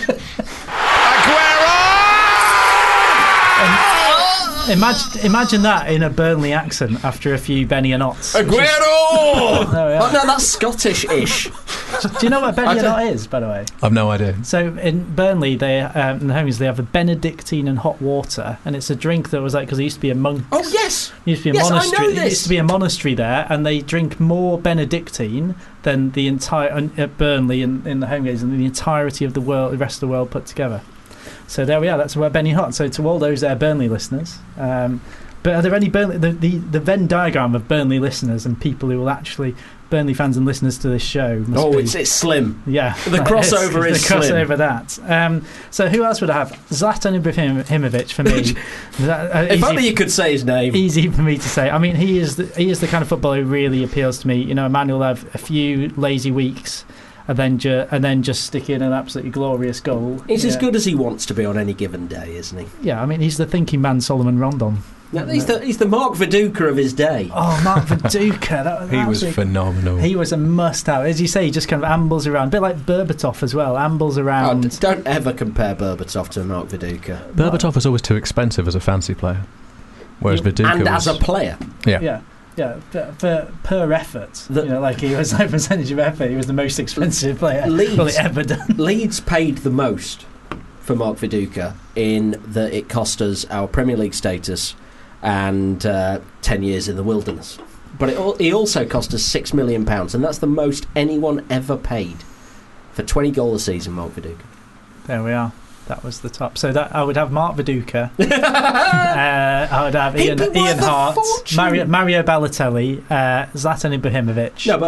Imagine, imagine that in a Burnley accent after a few Benny and Otts. Aguero! Oh, no, that's Scottish-ish. Do you know what Benny and Ott is, by the way? I've no idea. So in Burnley, they um, in the homies they have a Benedictine and hot water, and it's a drink that was like because there used to be a monk. Oh yes, used to be a yes, monastery. I know There this. used to be a monastery there, and they drink more Benedictine than the entire uh, at Burnley in, in the home games and the entirety of the world, the rest of the world put together. So there we are. That's where Benny Hot. So to all those uh, Burnley listeners, um, but are there any Burnley? The, the the Venn diagram of Burnley listeners and people who will actually Burnley fans and listeners to this show. Must Oh, be, it's it's slim. Yeah, The crossover it's, is the slim. crossover. That. Um, so who else would I have? Zlatan Ibrahimovic for me. That, uh, If easy- only you could say his name. Easy for me to say. I mean, he is the, he is the kind of footballer who really appeals to me. You know, a man who'll have a few lazy weeks and then ju- and then just stick in an absolutely glorious goal. He's yeah. as good as he wants to be on any given day, isn't he? Yeah, I mean, he's the thinking man, Solomon Rondon. No, he's the he's the Mark Viduka of his day. Oh, Mark Viduka. That, He that was a- phenomenal. He was a must-have. As you say, he just kind of ambles around. A bit like Berbatov as well. Ambles Oh, around. d- don't ever compare Berbatov to Mark Viduka. Berbatov was always too expensive as a fancy player, whereas Viduka And was... as a player. Yeah. Yeah. Yeah, for, for per effort, you know, like he was like percentage of effort. He was the most expensive player Leeds, probably ever done. Leeds paid the most for Mark Viduka in that it cost us our Premier League status and uh, ten years in the wilderness. But it, al- he also cost us six million pounds, and that's the most anyone ever paid for twenty goal a season. Mark Viduka. There we are. That was the top. So that I would have Mark Viduka. uh, I would have He'd Ian, be worth Ian a Hart, fortune. Mario, Mario Balotelli, uh, Zlatan Ibrahimovic. No, but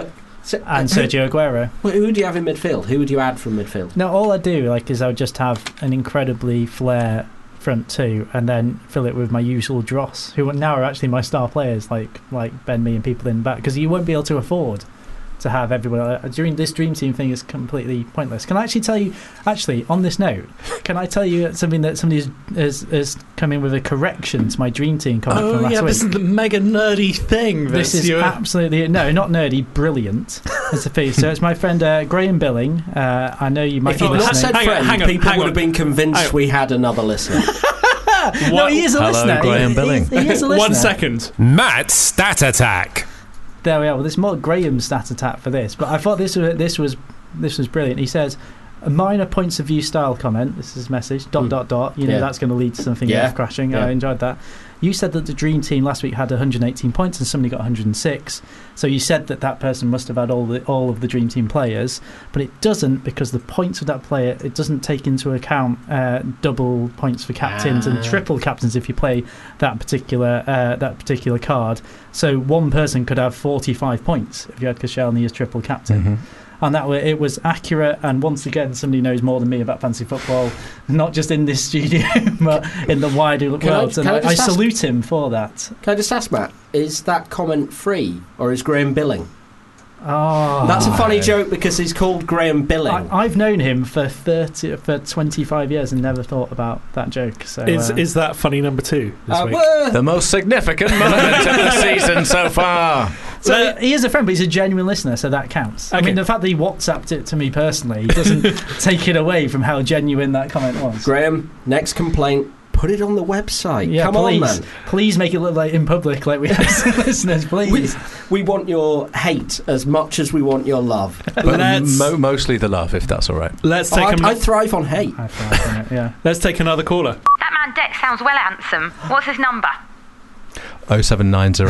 So, and who- Sergio Aguero. Well, who do you have in midfield? Who would you add from midfield? No, all I do like is I would just have an incredibly flair front two, and then fill it with my usual dross, who now are actually my star players, like like Ben Mee and people in the back, because you won't be able to afford to have everyone. Uh, during this dream team thing is completely pointless. Can I actually tell you? Actually, on this note, can I tell you something that somebody has, has, has come in with a correction to my dream team comment Oh from last yeah, week? this is the mega nerdy thing. This is you- absolutely no, not nerdy, brilliant. As a piece. So it's my friend uh, Graham Billing. Uh, I know you might If be you'd not listening. said friend, people would have been convinced we had another listener. No, he is a Hello, listener. Graham he, Billing. He, he is a listener. One second. Matt Stat Attack. There we are. Well, there's more Graham stat attack for this, but I thought this was this was this was brilliant. He says, "A minor points of view style comment." This is his message. Dot Mm. dot dot. You know Yeah. that's going to lead to something Yeah. earth crashing. Yeah. I enjoyed that. You said that the dream team last week had one hundred eighteen points and somebody got one hundred six. So you said that that person must have had all the all of the dream team players, but it doesn't, because the points of that player, it doesn't take into account uh, double points for captains Ah. and triple captains if you play that particular uh, that particular card. So one person could have forty-five points if you had Koscielny as triple captain. Mm-hmm. And that way it was accurate, and once again somebody knows more than me about fantasy football, not just in this studio but in the wider Can I- world, and can I I, I just ask- salute him for that. Can I just ask, Matt, is that comment free or is Graham Billing? Oh, That's a funny joke because he's called Graham Billing. I, I've known him for thirty for twenty-five years and never thought about that joke. So Is uh, is that funny number two this Uh, week? well, The most significant moment of the season so far. so he is a friend, but he's a genuine listener, so that counts. I Okay. mean, the fact that he WhatsApped it to me personally doesn't take it away from how genuine that comment was. Graham, next complaint, put it on the website. Yeah, Come please, on, man. please make it look like in public, like we have some listeners, We, please. we want your hate as much as we want your love. But Let's- mo- mostly the love, if that's all right. Let's Oh, take I, an- I thrive on hate. I thrive on it, yeah. let's take another caller. That man Dex sounds well handsome. What's his number? oh seven nine zero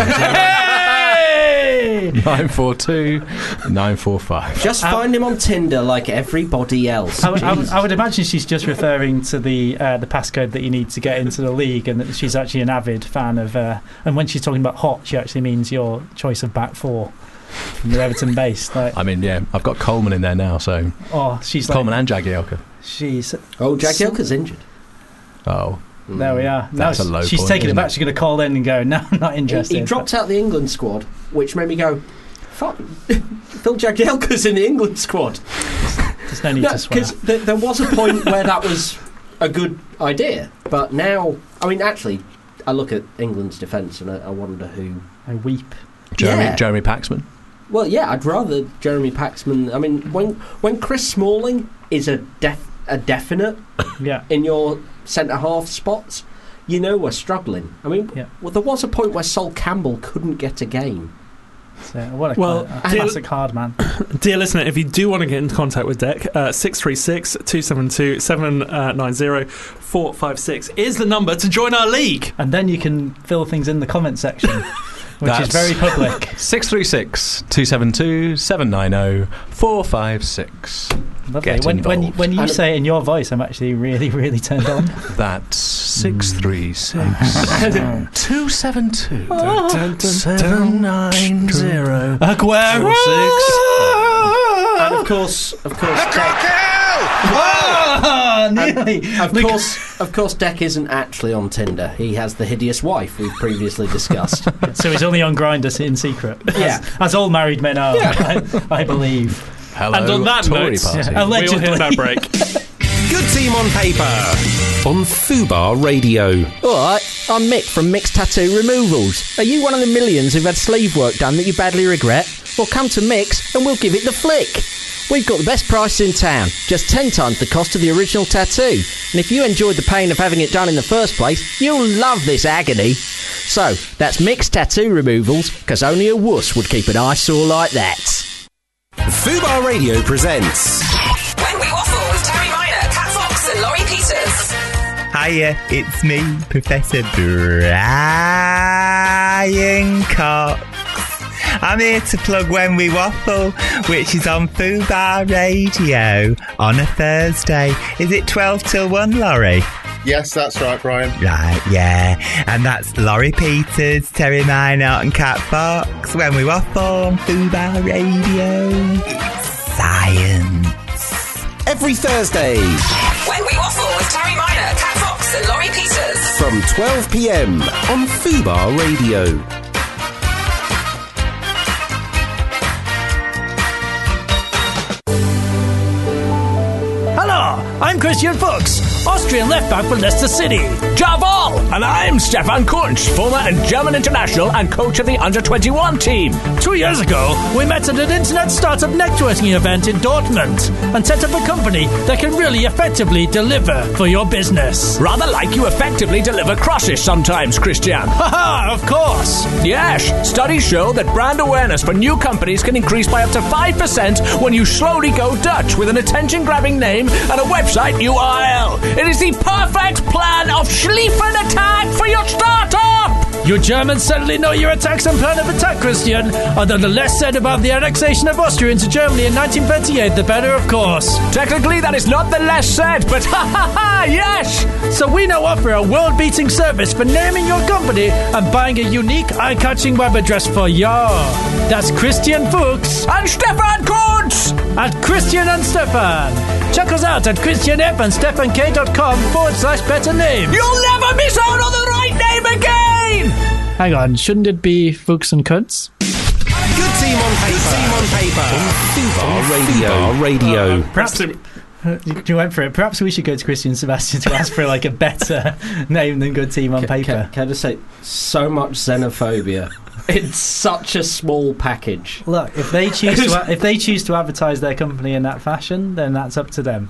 Hey! nine four two nine four five. Just find him on Tinder like everybody else. I would, I, would, Jeez. I would imagine she's just referring to the uh, the passcode that you need to get into the league, and that she's actually an avid fan of. Uh, and when she's talking about hot, she actually means your choice of back four from the Everton base. Like, I mean, yeah, I've got Coleman in there now, so oh, she's like, Coleman and Jagielka. she's Oh, Jagielka's injured. Oh, there we are. Now That's a low she's point, taking it isn't back. it? She's going to call in and go, no, I'm not He, interested. he dropped out the England squad, which made me go, fuck, Phil Jagielka's in the England squad. There's no need No, to swear. because th- there was a point where that was a good idea, but now, I mean, actually, I look at England's defence and I, I wonder who. I weep. Jeremy Yeah. Jeremy Paxman. Well, yeah, I'd rather Jeremy Paxman. I mean, when when Chris Smalling is a def- a definite Yeah. in your centre half spots, you know we're struggling. I mean, Yeah. well, there was a point where Sol Campbell couldn't get a game. So, what a, Well, cla- a dear- classic hard man. Dear listener, if you do want to get in contact with Deck, uh, six three six, two seven two, seven nine zero, four five six is the number to join our league. And then you can fill things in the comment section, which That's is very public. six three six, two seven two, seven nine zero, four five six. Lovely. Get When, when, involved. when you And- say it in your voice, I'm actually really, really turned on. That's six three six, two seven two, seven nine zero, Aguero! And of course, of course, Deck, Ah, nearly. of course, of course, Deck isn't actually on Tinder. He has the hideous wife we've previously discussed. So he's only on Grindr in secret. Yeah. As, as all married men are, I, I believe. Hello, And on that Tory note, party. Yeah, we'll hit that break. Good team on paper. On Fubar Radio. Alright, I'm Mick from Mick's Tattoo Removals. Are you one of the millions who've had sleeve work done that you badly regret? Well, come to Mick's and we'll give it the flick. We've got the best price in town, just ten times the cost of the original tattoo. And if you enjoyed the pain of having it done in the first place, you'll love this agony. So, that's Mick's Tattoo Removals, because only a wuss would keep an eyesore like that. Fubar Radio presents When We Waffle with Terry Reiner, Cat Fox and Laurie Peters. Hiya, it's me, Professor Brian Cox. I'm here to plug When We Waffle, which is on Fubar Radio on a Thursday. Is it twelve till one, Laurie? Yes, that's right, Brian. Right, yeah. And that's Laurie Peters, Terry Minot and Cat Fox. When we waffle on Fubar Radio, it's science. Every Thursday. When we waffle with Terry Minor, Cat Fox and Laurie Peters. From twelve p.m. on Fubar Radio. I'm Christian Fuchs, Austrian left-back for Leicester City. Jawohl! And I'm Stefan Kuntz, former and German international and coach of the under twenty-one team. Two years ago, we met at an internet startup networking event in Dortmund and set up a company that can really effectively deliver for your business. Rather like you effectively deliver crosses sometimes, Christian. Haha, of course! Yes, studies show that brand awareness for new companies can increase by up to five percent when you slowly go Dutch with an attention-grabbing name and a website U R L. It is the perfect plan of Schlieffen attack for your startup! You Germans certainly know your attacks and plan of attack, Christian. Although the less said about the annexation of Austria into Germany in nineteen thirty-eight, the better, of course. Technically, that is not the less said, but ha ha ha, yes! So we now offer a world-beating service for naming your company and buying a unique, eye-catching web address for ya. That's Christian Fuchs and Stefan Kuntz at Christian and Stefan. Check us out at christianf and stefank.com forward slash better name. You'll never miss out on the right name again! Hang on, shouldn't it be Fuchs and Kuntz? Good team on paper. Good team on paper. On Fubar Radio. Fubar Radio. Uh, perhaps you went for it. Perhaps we should go to Christian Sebastian to ask for like a better name than Good Team on can, Paper. Can, can I just say, so much xenophobia. It's such a small package. Look, if they choose to if they choose to advertise their company in that fashion, then that's up to them.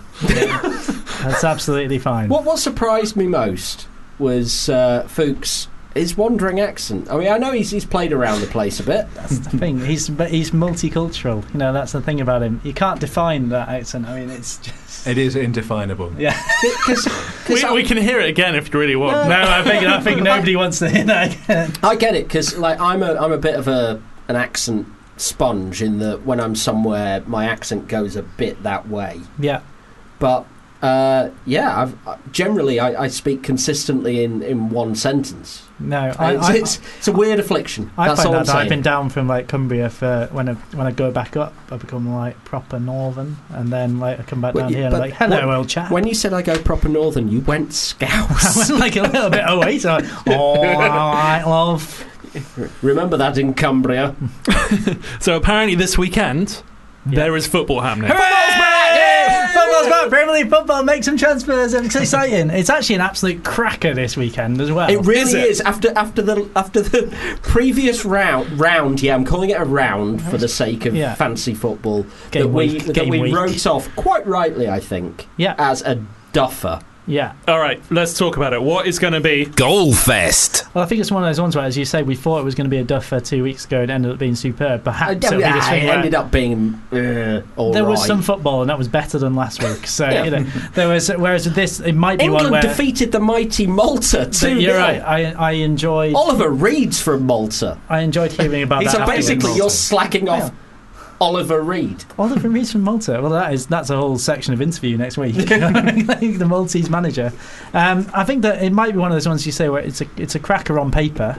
That's absolutely fine. What what surprised me most was uh, Fuchs. His wandering accent. I mean, I know he's he's played around the place a bit. That's the thing. He's he's multicultural. You know, that's the thing about him. You can't define that accent. I mean, it's just it is indefinable. Yeah, Cause, cause we, we can hear it again if you really want. No, no I think I think nobody wants to hear that again. I get it because like I'm a I'm a bit of a an accent sponge in that when I'm somewhere my accent goes a bit that way. Yeah, but. Uh, yeah, I've, generally I, I speak consistently in, in one sentence. No, it's, I, I, it's, it's a weird affliction. I That's find all that I'm saying. I've been down from like Cumbria for when I when I go back up, I become like proper northern, and then like I come back down you, here and I'm like, hello, old chap. When you said I go proper northern, you went Scouse. I went like a little bit oh wait, so like, oh, all right, love. Remember that in Cumbria. So apparently this weekend yeah. there is football happening. Hooray! Football's back! Premier League football, make some transfers. It's exciting. It's actually an absolute cracker this weekend as well. It really is. is it? After after the after the previous round, round, yeah, I'm calling it a round for the sake of yeah. fancy football Game that we week. that Game we week. wrote off quite rightly, I think, yeah. as a duffer. Yeah. All right, let's talk about it. What is going to be Goalfest? Well, I think it's one of those ones where, as you say, we thought it was going to be a duffer two weeks ago. It ended up being superb. Perhaps uh, it'll yeah, be this it thing ended up being uh, all there right. was some football, and that was better than last week. So yeah. you know, there was. Whereas this, it might be England one where defeated the mighty Malta too. You're right. I I enjoyed Oliver Reed's from Malta. I enjoyed hearing about that. So basically, you're slacking off. Yeah. Oliver Reed. Oliver Reed's from Malta. Well, that is that's a whole section of interview next week. The Maltese manager. Um, I think that it might be one of those ones you say where it's a it's a cracker on paper,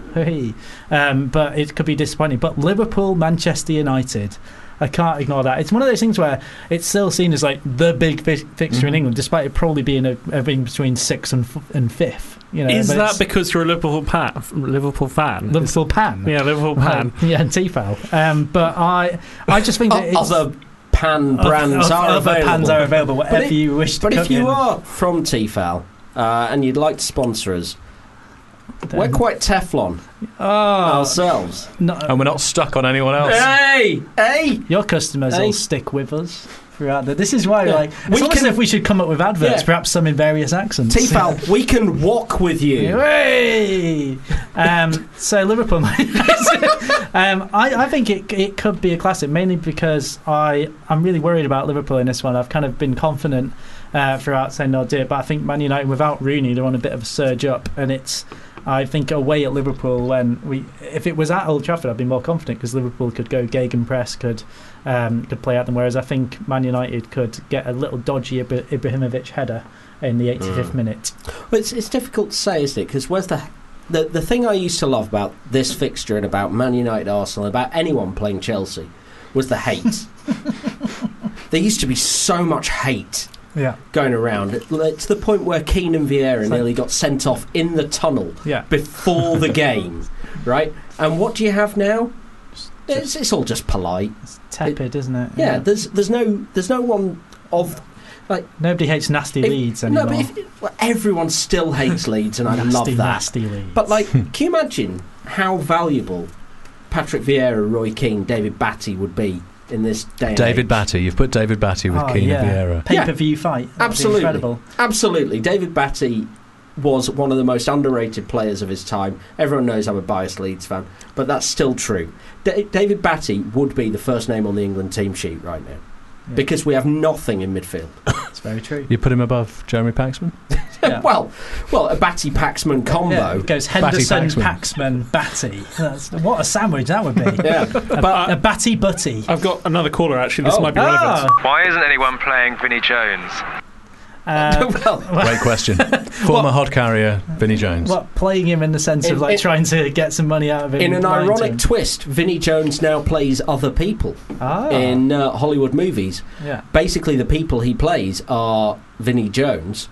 um, but it could be disappointing. But Liverpool, Manchester United. I can't ignore that. It's one of those things where it's still seen as like the big fi- fixture mm. in England, despite it probably being a, a being between sixth and f- and fifth. You know, is that because you're a Liverpool pan? Liverpool fan? Liverpool pan. Yeah, Liverpool pan. Well, yeah, and T-foul. Um, but I, I just think that it's, other pan brands other, are other available. pans are available. Whatever if, you wish. But to if you in. are from T-foul uh, and you'd like to sponsor us. Then we're quite Teflon oh, ourselves. No, and we're not stuck on anyone else. Hey! Hey! Your customers hey. will stick with us throughout the... This is why, yeah. like, it's we almost can, as if we should come up with adverts, yeah. perhaps some in various accents. T-foul, we can walk with you. Hey! um, so, Liverpool... um, I, I think it it could be a classic, mainly because I, I'm really worried about Liverpool in this one. I've kind of been confident uh, throughout saying they'll do it, but I think Man United, without Rooney, they're on a bit of a surge up, and it's... I think away at Liverpool, when we, if it was at Old Trafford, I'd be more confident because Liverpool could go gegenpress, could um, could play at them. Whereas I think Man United could get a little dodgy Ibra- Ibrahimovic header in the eighty-fifth mm. minute. Well, it's it's difficult to say, isn't it? Because where's the the the thing I used to love about this fixture and about Man United, Arsenal, about anyone playing Chelsea, was the hate. There used to be so much hate. Yeah. Going around to the point where Keenan Vieira like, nearly got sent off in the tunnel yeah. before the game, right? And what do you have now? It's, it's all just polite. It's tepid, it, isn't it? Yeah, yeah. There's there's no there's no one of like nobody hates nasty if, Leeds anymore. No, but if, well, everyone still hates Leeds, and I nasty, love that. Nasty Leeds. But like, can you imagine how valuable Patrick Vieira, Roy Keane, David Batty would be in this day and David age? Batty, you've put David Batty with oh, Keane yeah. and Vieira. Pay-per-view yeah. fight. That'd Absolutely. Incredible. Absolutely. David Batty was one of the most underrated players of his time. Everyone knows I'm a biased Leeds fan, but that's still true. D- David Batty would be the first name on the England team sheet right now. Yeah. Because we have nothing in midfield. That's very true. You put him above Jeremy Paxman? Yeah. well, well, a Batty-Paxman combo. Yeah, it goes Henderson, Paxman, Batty. That's, what a sandwich that would be. Yeah. a, but, a Batty Butty. I've got another caller, actually. This oh. might be relevant. Oh. Why isn't anyone playing Vinnie Jones? Uh, well, Great question. Former hod carrier Vinnie Jones. What, playing him in the sense in, of like in, trying to get some money out of him? In an ironic twist, Vinnie Jones now plays other people ah. in uh, Hollywood movies. Yeah. Basically, the people he plays are Vinnie Jones,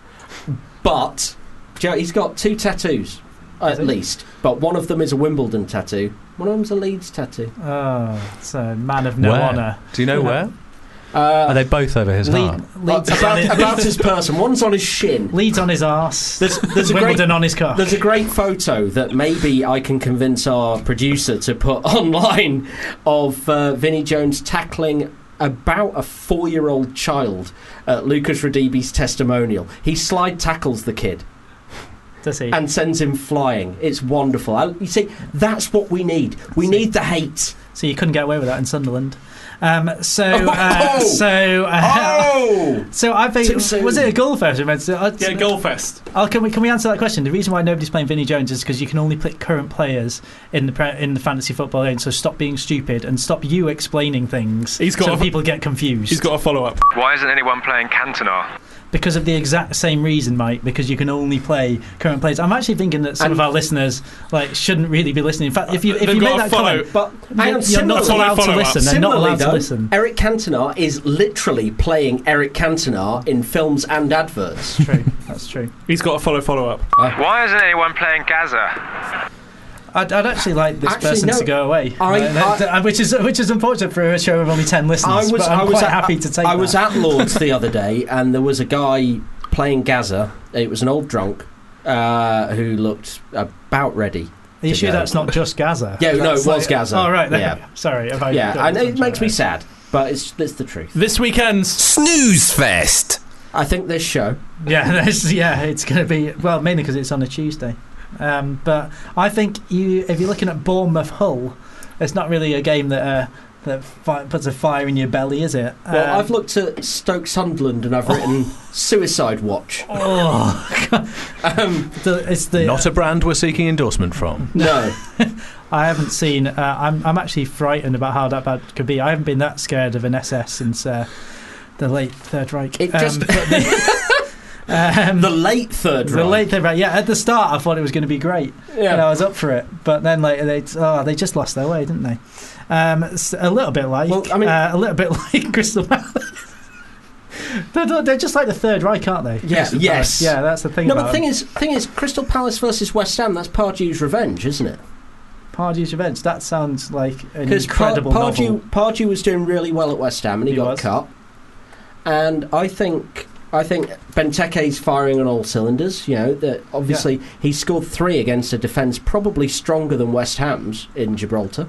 but he's got two tattoos at least. But one of them is a Wimbledon tattoo. One of them's a Leeds tattoo. Oh, it's a man of no where? honour. Do you know yeah. where? Uh, Are they both over his lead, heart? Leeds uh, about, about his person. One's on his shin. Leeds on his arse. There's, there's a Wimbledon great, on his car. There's a great photo that maybe I can convince our producer to put online of uh, Vinnie Jones tackling about a four-year-old child at Lucas Radibi's testimonial. He slide tackles the kid. Does he? And sends him flying. It's wonderful. I, you see, that's what we need. We need the hate. So you couldn't get away with that in Sunderland. Um, so, uh, oh! so, uh, oh! so I think was it a goal fest? Yeah, goal fest. Oh, can we can we answer that question? The reason why nobody's playing Vinnie Jones is because you can only pick current players in the pre- in the fantasy football game. So stop being stupid and stop you explaining things. He's got so a, people get confused. He's got a follow up. Why isn't anyone playing Cantona? Because of the exact same reason, Mike. Because you can only play current players. I'm actually thinking that some and of our listeners like shouldn't really be listening. In fact, if you if you make that follow, comment, but you're, you're not allowed to listen. They're not allowed though, to listen. Eric Cantona is literally playing Eric Cantona in films and adverts. True, that's true. He's got a follow follow up. Uh, Why isn't anyone playing Gaza? I'd, I'd actually like this actually, person no, to go away, I, uh, I, which is which is unfortunate for a show of only ten listeners. I was, but I'm I was quite at, happy to take. I that. was at Lord's the other day, and there was a guy playing Gaza. It was an old drunk uh, who looked about ready. Are you sure go. that's not just Gaza? Yeah, no, it was like, Gaza. Oh, right. Yeah. Sorry. If I yeah, and it makes me sad, but it's, it's the truth. This weekend's Snooze Fest. I think this show. Yeah, yeah, it's going to be, well, mainly because it's on a Tuesday. Um, but I think you, if you're looking at Bournemouth Hull, it's not really a game that uh, that fi- puts a fire in your belly, is it? Well, um, I've looked at Stoke Sunderland and I've written Suicide Watch. Oh, um, the, it's the not a brand we're seeking endorsement from. No, I haven't seen. Uh, I'm I'm actually frightened about how that bad could be. I haven't been that scared of an S S since uh, the late Third Reich. It just. Um, um, the late Third Reich. The late Third Reich. Yeah, at the start I thought it was going to be great. Yeah, and I was up for it. But then like they, oh, they just lost their way, didn't they? Um, a little bit like, well, I mean, uh, a little bit like Crystal Palace. they're, they're just like the Third Reich, aren't they? Yeah. Crystal Yes. Palace. Yeah, that's the thing. No, about but the thing them. is, thing is, Crystal Palace versus West Ham. That's Pardew's revenge, isn't it? Pardew's revenge. That sounds like an Because incredible pa- Pardew, novel. Pardew was doing really well at West Ham, and he, He got was. cut. And I think. I think Benteke's firing on all cylinders. You know that obviously Yeah. he scored three against a defence probably stronger than West Ham's in Gibraltar.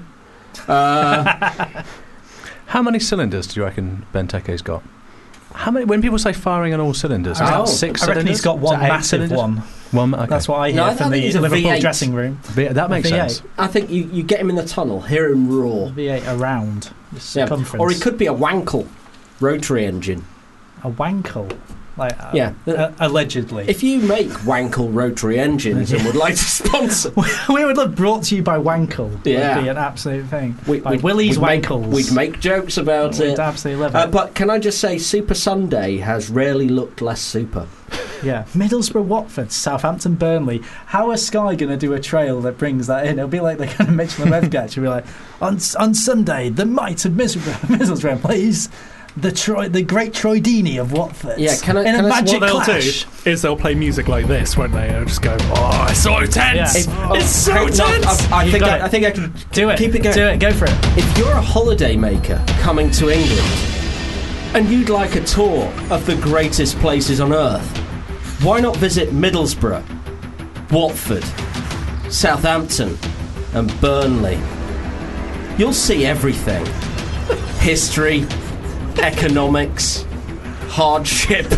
Uh, How many cylinders do you reckon Benteke's got? How many? When people say firing on all cylinders, is Oh. that six I reckon cylinders? he's got Is one that eight massive cylinders? one. One. Okay. That's what I hear No, I from think the he's a Liverpool V eight. dressing room. V- that makes V eight. sense. I think you, you get him in the tunnel, hear him roar. V eight around the Yeah. circumference. Or he could be a Wankel rotary engine. A Wankel. Like, uh, Yeah. uh, allegedly. If you make Wankel rotary engines and would like to sponsor, we would have brought to you by Wankel. Yeah. Would be an absolute thing. We, by we'd- Willie's we'd make- Wankels. We'd make jokes about We'd it. absolutely love it. Uh, but can I just say, Super Sunday has rarely looked less super. Yeah, Middlesbrough, Watford, Southampton, Burnley. How are Sky going to do a trail that brings that in? It'll be like they kind of mention the web catch. It'll be like, on on Sunday, the might of Middlesbrough, Middlesbrough plays the Troy, the great Troy Deeney of Watford. Yeah, can I- in can a I- magic What they'll clash. do is they'll play music like this, won't they? They'll just go, oh, it's so tense. Yeah. It's Oh, so hang- no, tense. I, I You've think got I, it. I think I can Do it. Keep it going. Do it. Go for it. If you're a holiday maker coming to England and you'd like a tour of the greatest places on earth, why not visit Middlesbrough, Watford, Southampton, and Burnley? You'll see everything: history, economics, hardship,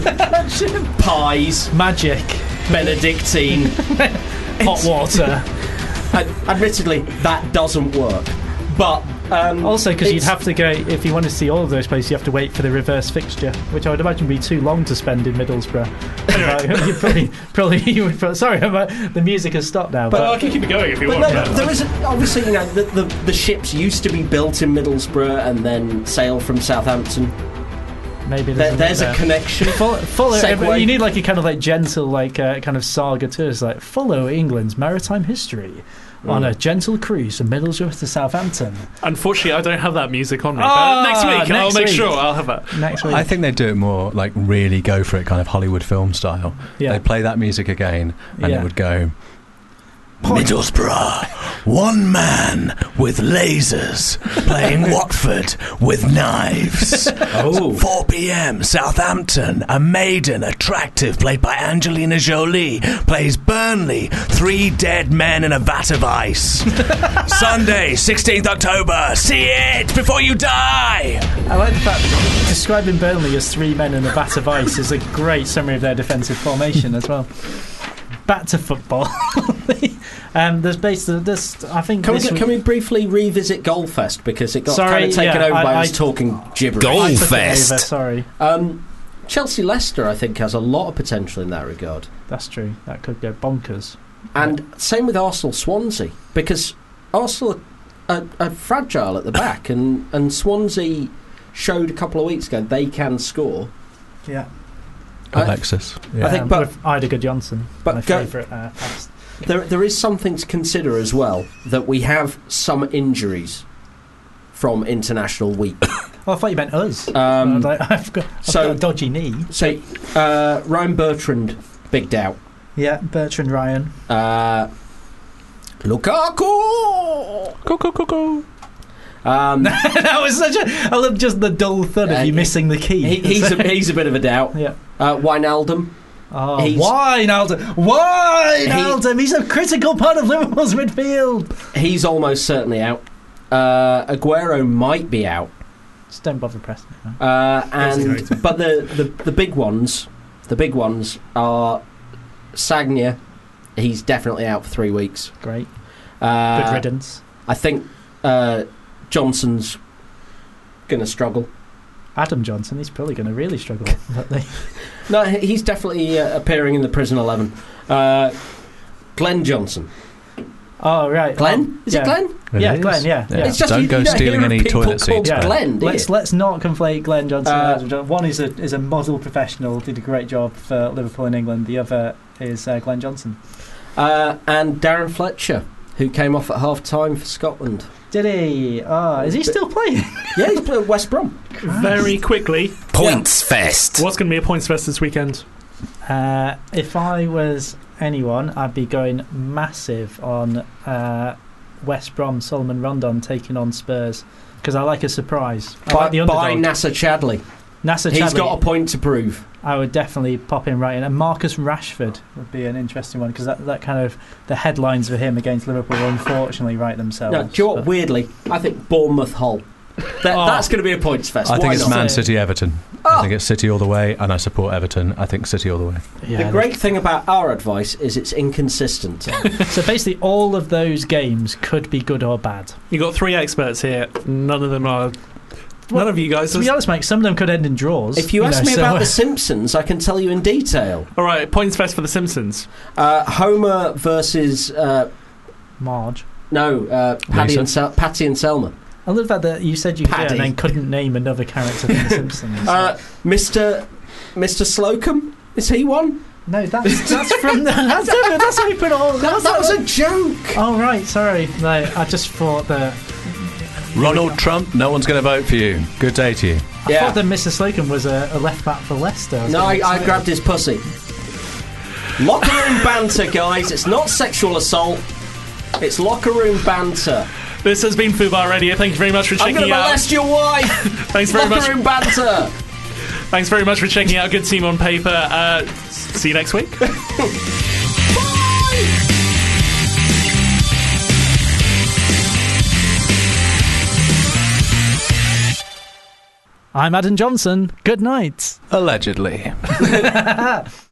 pies, magic, Benedictine, hot water. Ad- admittedly, that doesn't work. But um, Also, because you'd it's- have to go, if you want to see all of those places, you have to wait for the reverse fixture, which I would imagine would be too long to spend in Middlesbrough. Like, you probably, probably you would. Pro- sorry, I'm, uh, the music has stopped now. But But, I can keep it going if you But want. no, Yeah. there is a, obviously, you know, the, the the ships used to be built in Middlesbrough and then sail from Southampton. maybe There, there's, there's a there. connection. Follow, follow, Segue. you need like a kind of like gentle, like uh, kind of saga tour. It's like follow England's maritime history on Mm. a gentle cruise from Middlesbrough to Southampton. Unfortunately, I don't have that music on me. Ah, but next week, I'll next make week. sure I'll have that. Next week, I think they do it more like really go for it, kind of Hollywood film style. Yeah. They play that music again, and Yeah. it would go. Middlesbrough, one man with lasers playing Watford with knives. Oh. four p.m. Southampton, a maiden attractive played by Angelina Jolie plays Burnley, three dead men in a vat of ice. Sunday, sixteenth October, see it before you die. I like the fact that describing Burnley as three men in a vat of ice is a great summary of their defensive formation as well. Back to football. um, there's basically this. I think. Can we, this get- week- can we briefly revisit Goalfest because it got Sorry, kind of taken yeah, over I- by I- us talking gibberish. I took it over, sorry, Um, Chelsea Leicester, I think, has a lot of potential in that regard. that's true. That could go bonkers. And same with Arsenal Swansea, because Arsenal are, are fragile at the back, and, and Swansea showed a couple of weeks ago they can score. Yeah. I- Alexis. Yeah. I think, Um, but with Idager Johnson, but my go- favourite uh, past. there there is something to consider as well, that we have some injuries from international week. Oh, I thought you meant us. Um, I was like, I've got, I've so- got a dodgy knee. So, uh, Ryan Bertrand, big doubt. Yeah, Bertrand Ryan. Uh, Lukaku! Go, go, go, go. Um, that was such a. I love just the dull thud Uh, of you missing the key. he, he's, a, he's a bit of a doubt. Yeah. Uh, Wijnaldum. Oh, He's- Wijnaldum. Wijnaldum. He's a critical part of Liverpool's midfield. He's almost certainly out. Uh, Aguero might be out. Just don't bother pressing it. Uh, and but the, the the big ones, the big ones are Sagna. He's definitely out for three weeks. Great. Uh, Good riddance. I think uh, Johnson's going to struggle. Adam Johnson, he's probably going to really struggle. No, he- he's definitely uh, appearing in the prison eleven. Uh, Glenn Johnson. Oh, right. Glenn? Um, Is yeah. it Glenn? It yeah, is. Glenn, yeah. Yeah. yeah. It's just Don't you, go you don't stealing hear of any people toilet called seats, Glenn, do let's you? let's not conflate Glenn Johnson and Uh, Adam Johnson. One is a is a model professional, did a great job for Liverpool and England. The other is uh, Glenn Johnson. Uh, and Darren Fletcher, who came off at half time for Scotland. Did he? Oh, is he still playing? Yeah, he's playing West Brom. Very quickly, Points Fest. what's going to be a points fest this weekend? Uh, if I was anyone, I'd be going massive on uh, West Brom, Solomon Rondon taking on Spurs because I like a surprise. I By, like the by underdog. Nasser Chadley. Nasser He's Chadli, got a point to prove. I would definitely pop him right in. And Marcus Rashford would be an interesting one because that, that kind of the headlines for him against Liverpool unfortunately write themselves. No, do you know what? But- Weirdly, I think Bournemouth Hull. That, Oh. That's going to be a points fest. I think Why it's not? Man City Everton. Oh. I think it's City all the way, and I support Everton. I think City all the way. Yeah, The great thing about our advice is it's inconsistent. So basically, all of those games could be good or bad. You got three experts here. None of them are well, None of you guys. To be honest, mate, some of them could end in draws. If you, you ask know, me so about uh, The Simpsons, I can tell you in detail. All right, points first for The Simpsons. Uh, Homer versus uh, Marge. No, uh, Paddy and Sel- Patty and Selma. I love that, that you said you could Paddy. and then couldn't name another character from The Simpsons. uh, Mister Mister Slocum, is he one? No, that's that's from the, that's different. That's how you put it all. That, that was a joke. Oh right, sorry. No, I just thought that Ronald Trump. No one's going to vote for you. Good day to you. I yeah. thought that Mister Slocum was a, a left back for Leicester. I no, I, I grabbed his pussy. Locker room banter, guys. It's not sexual assault. It's locker room banter. This has been Fubar Radio. Thank you very much for checking out. I'm going to molest your wife. Thanks very locker much. Locker room banter. Thanks very much for checking out Good Team on Paper. Uh, see you next week. I'm Adam Johnson. Good night. Allegedly.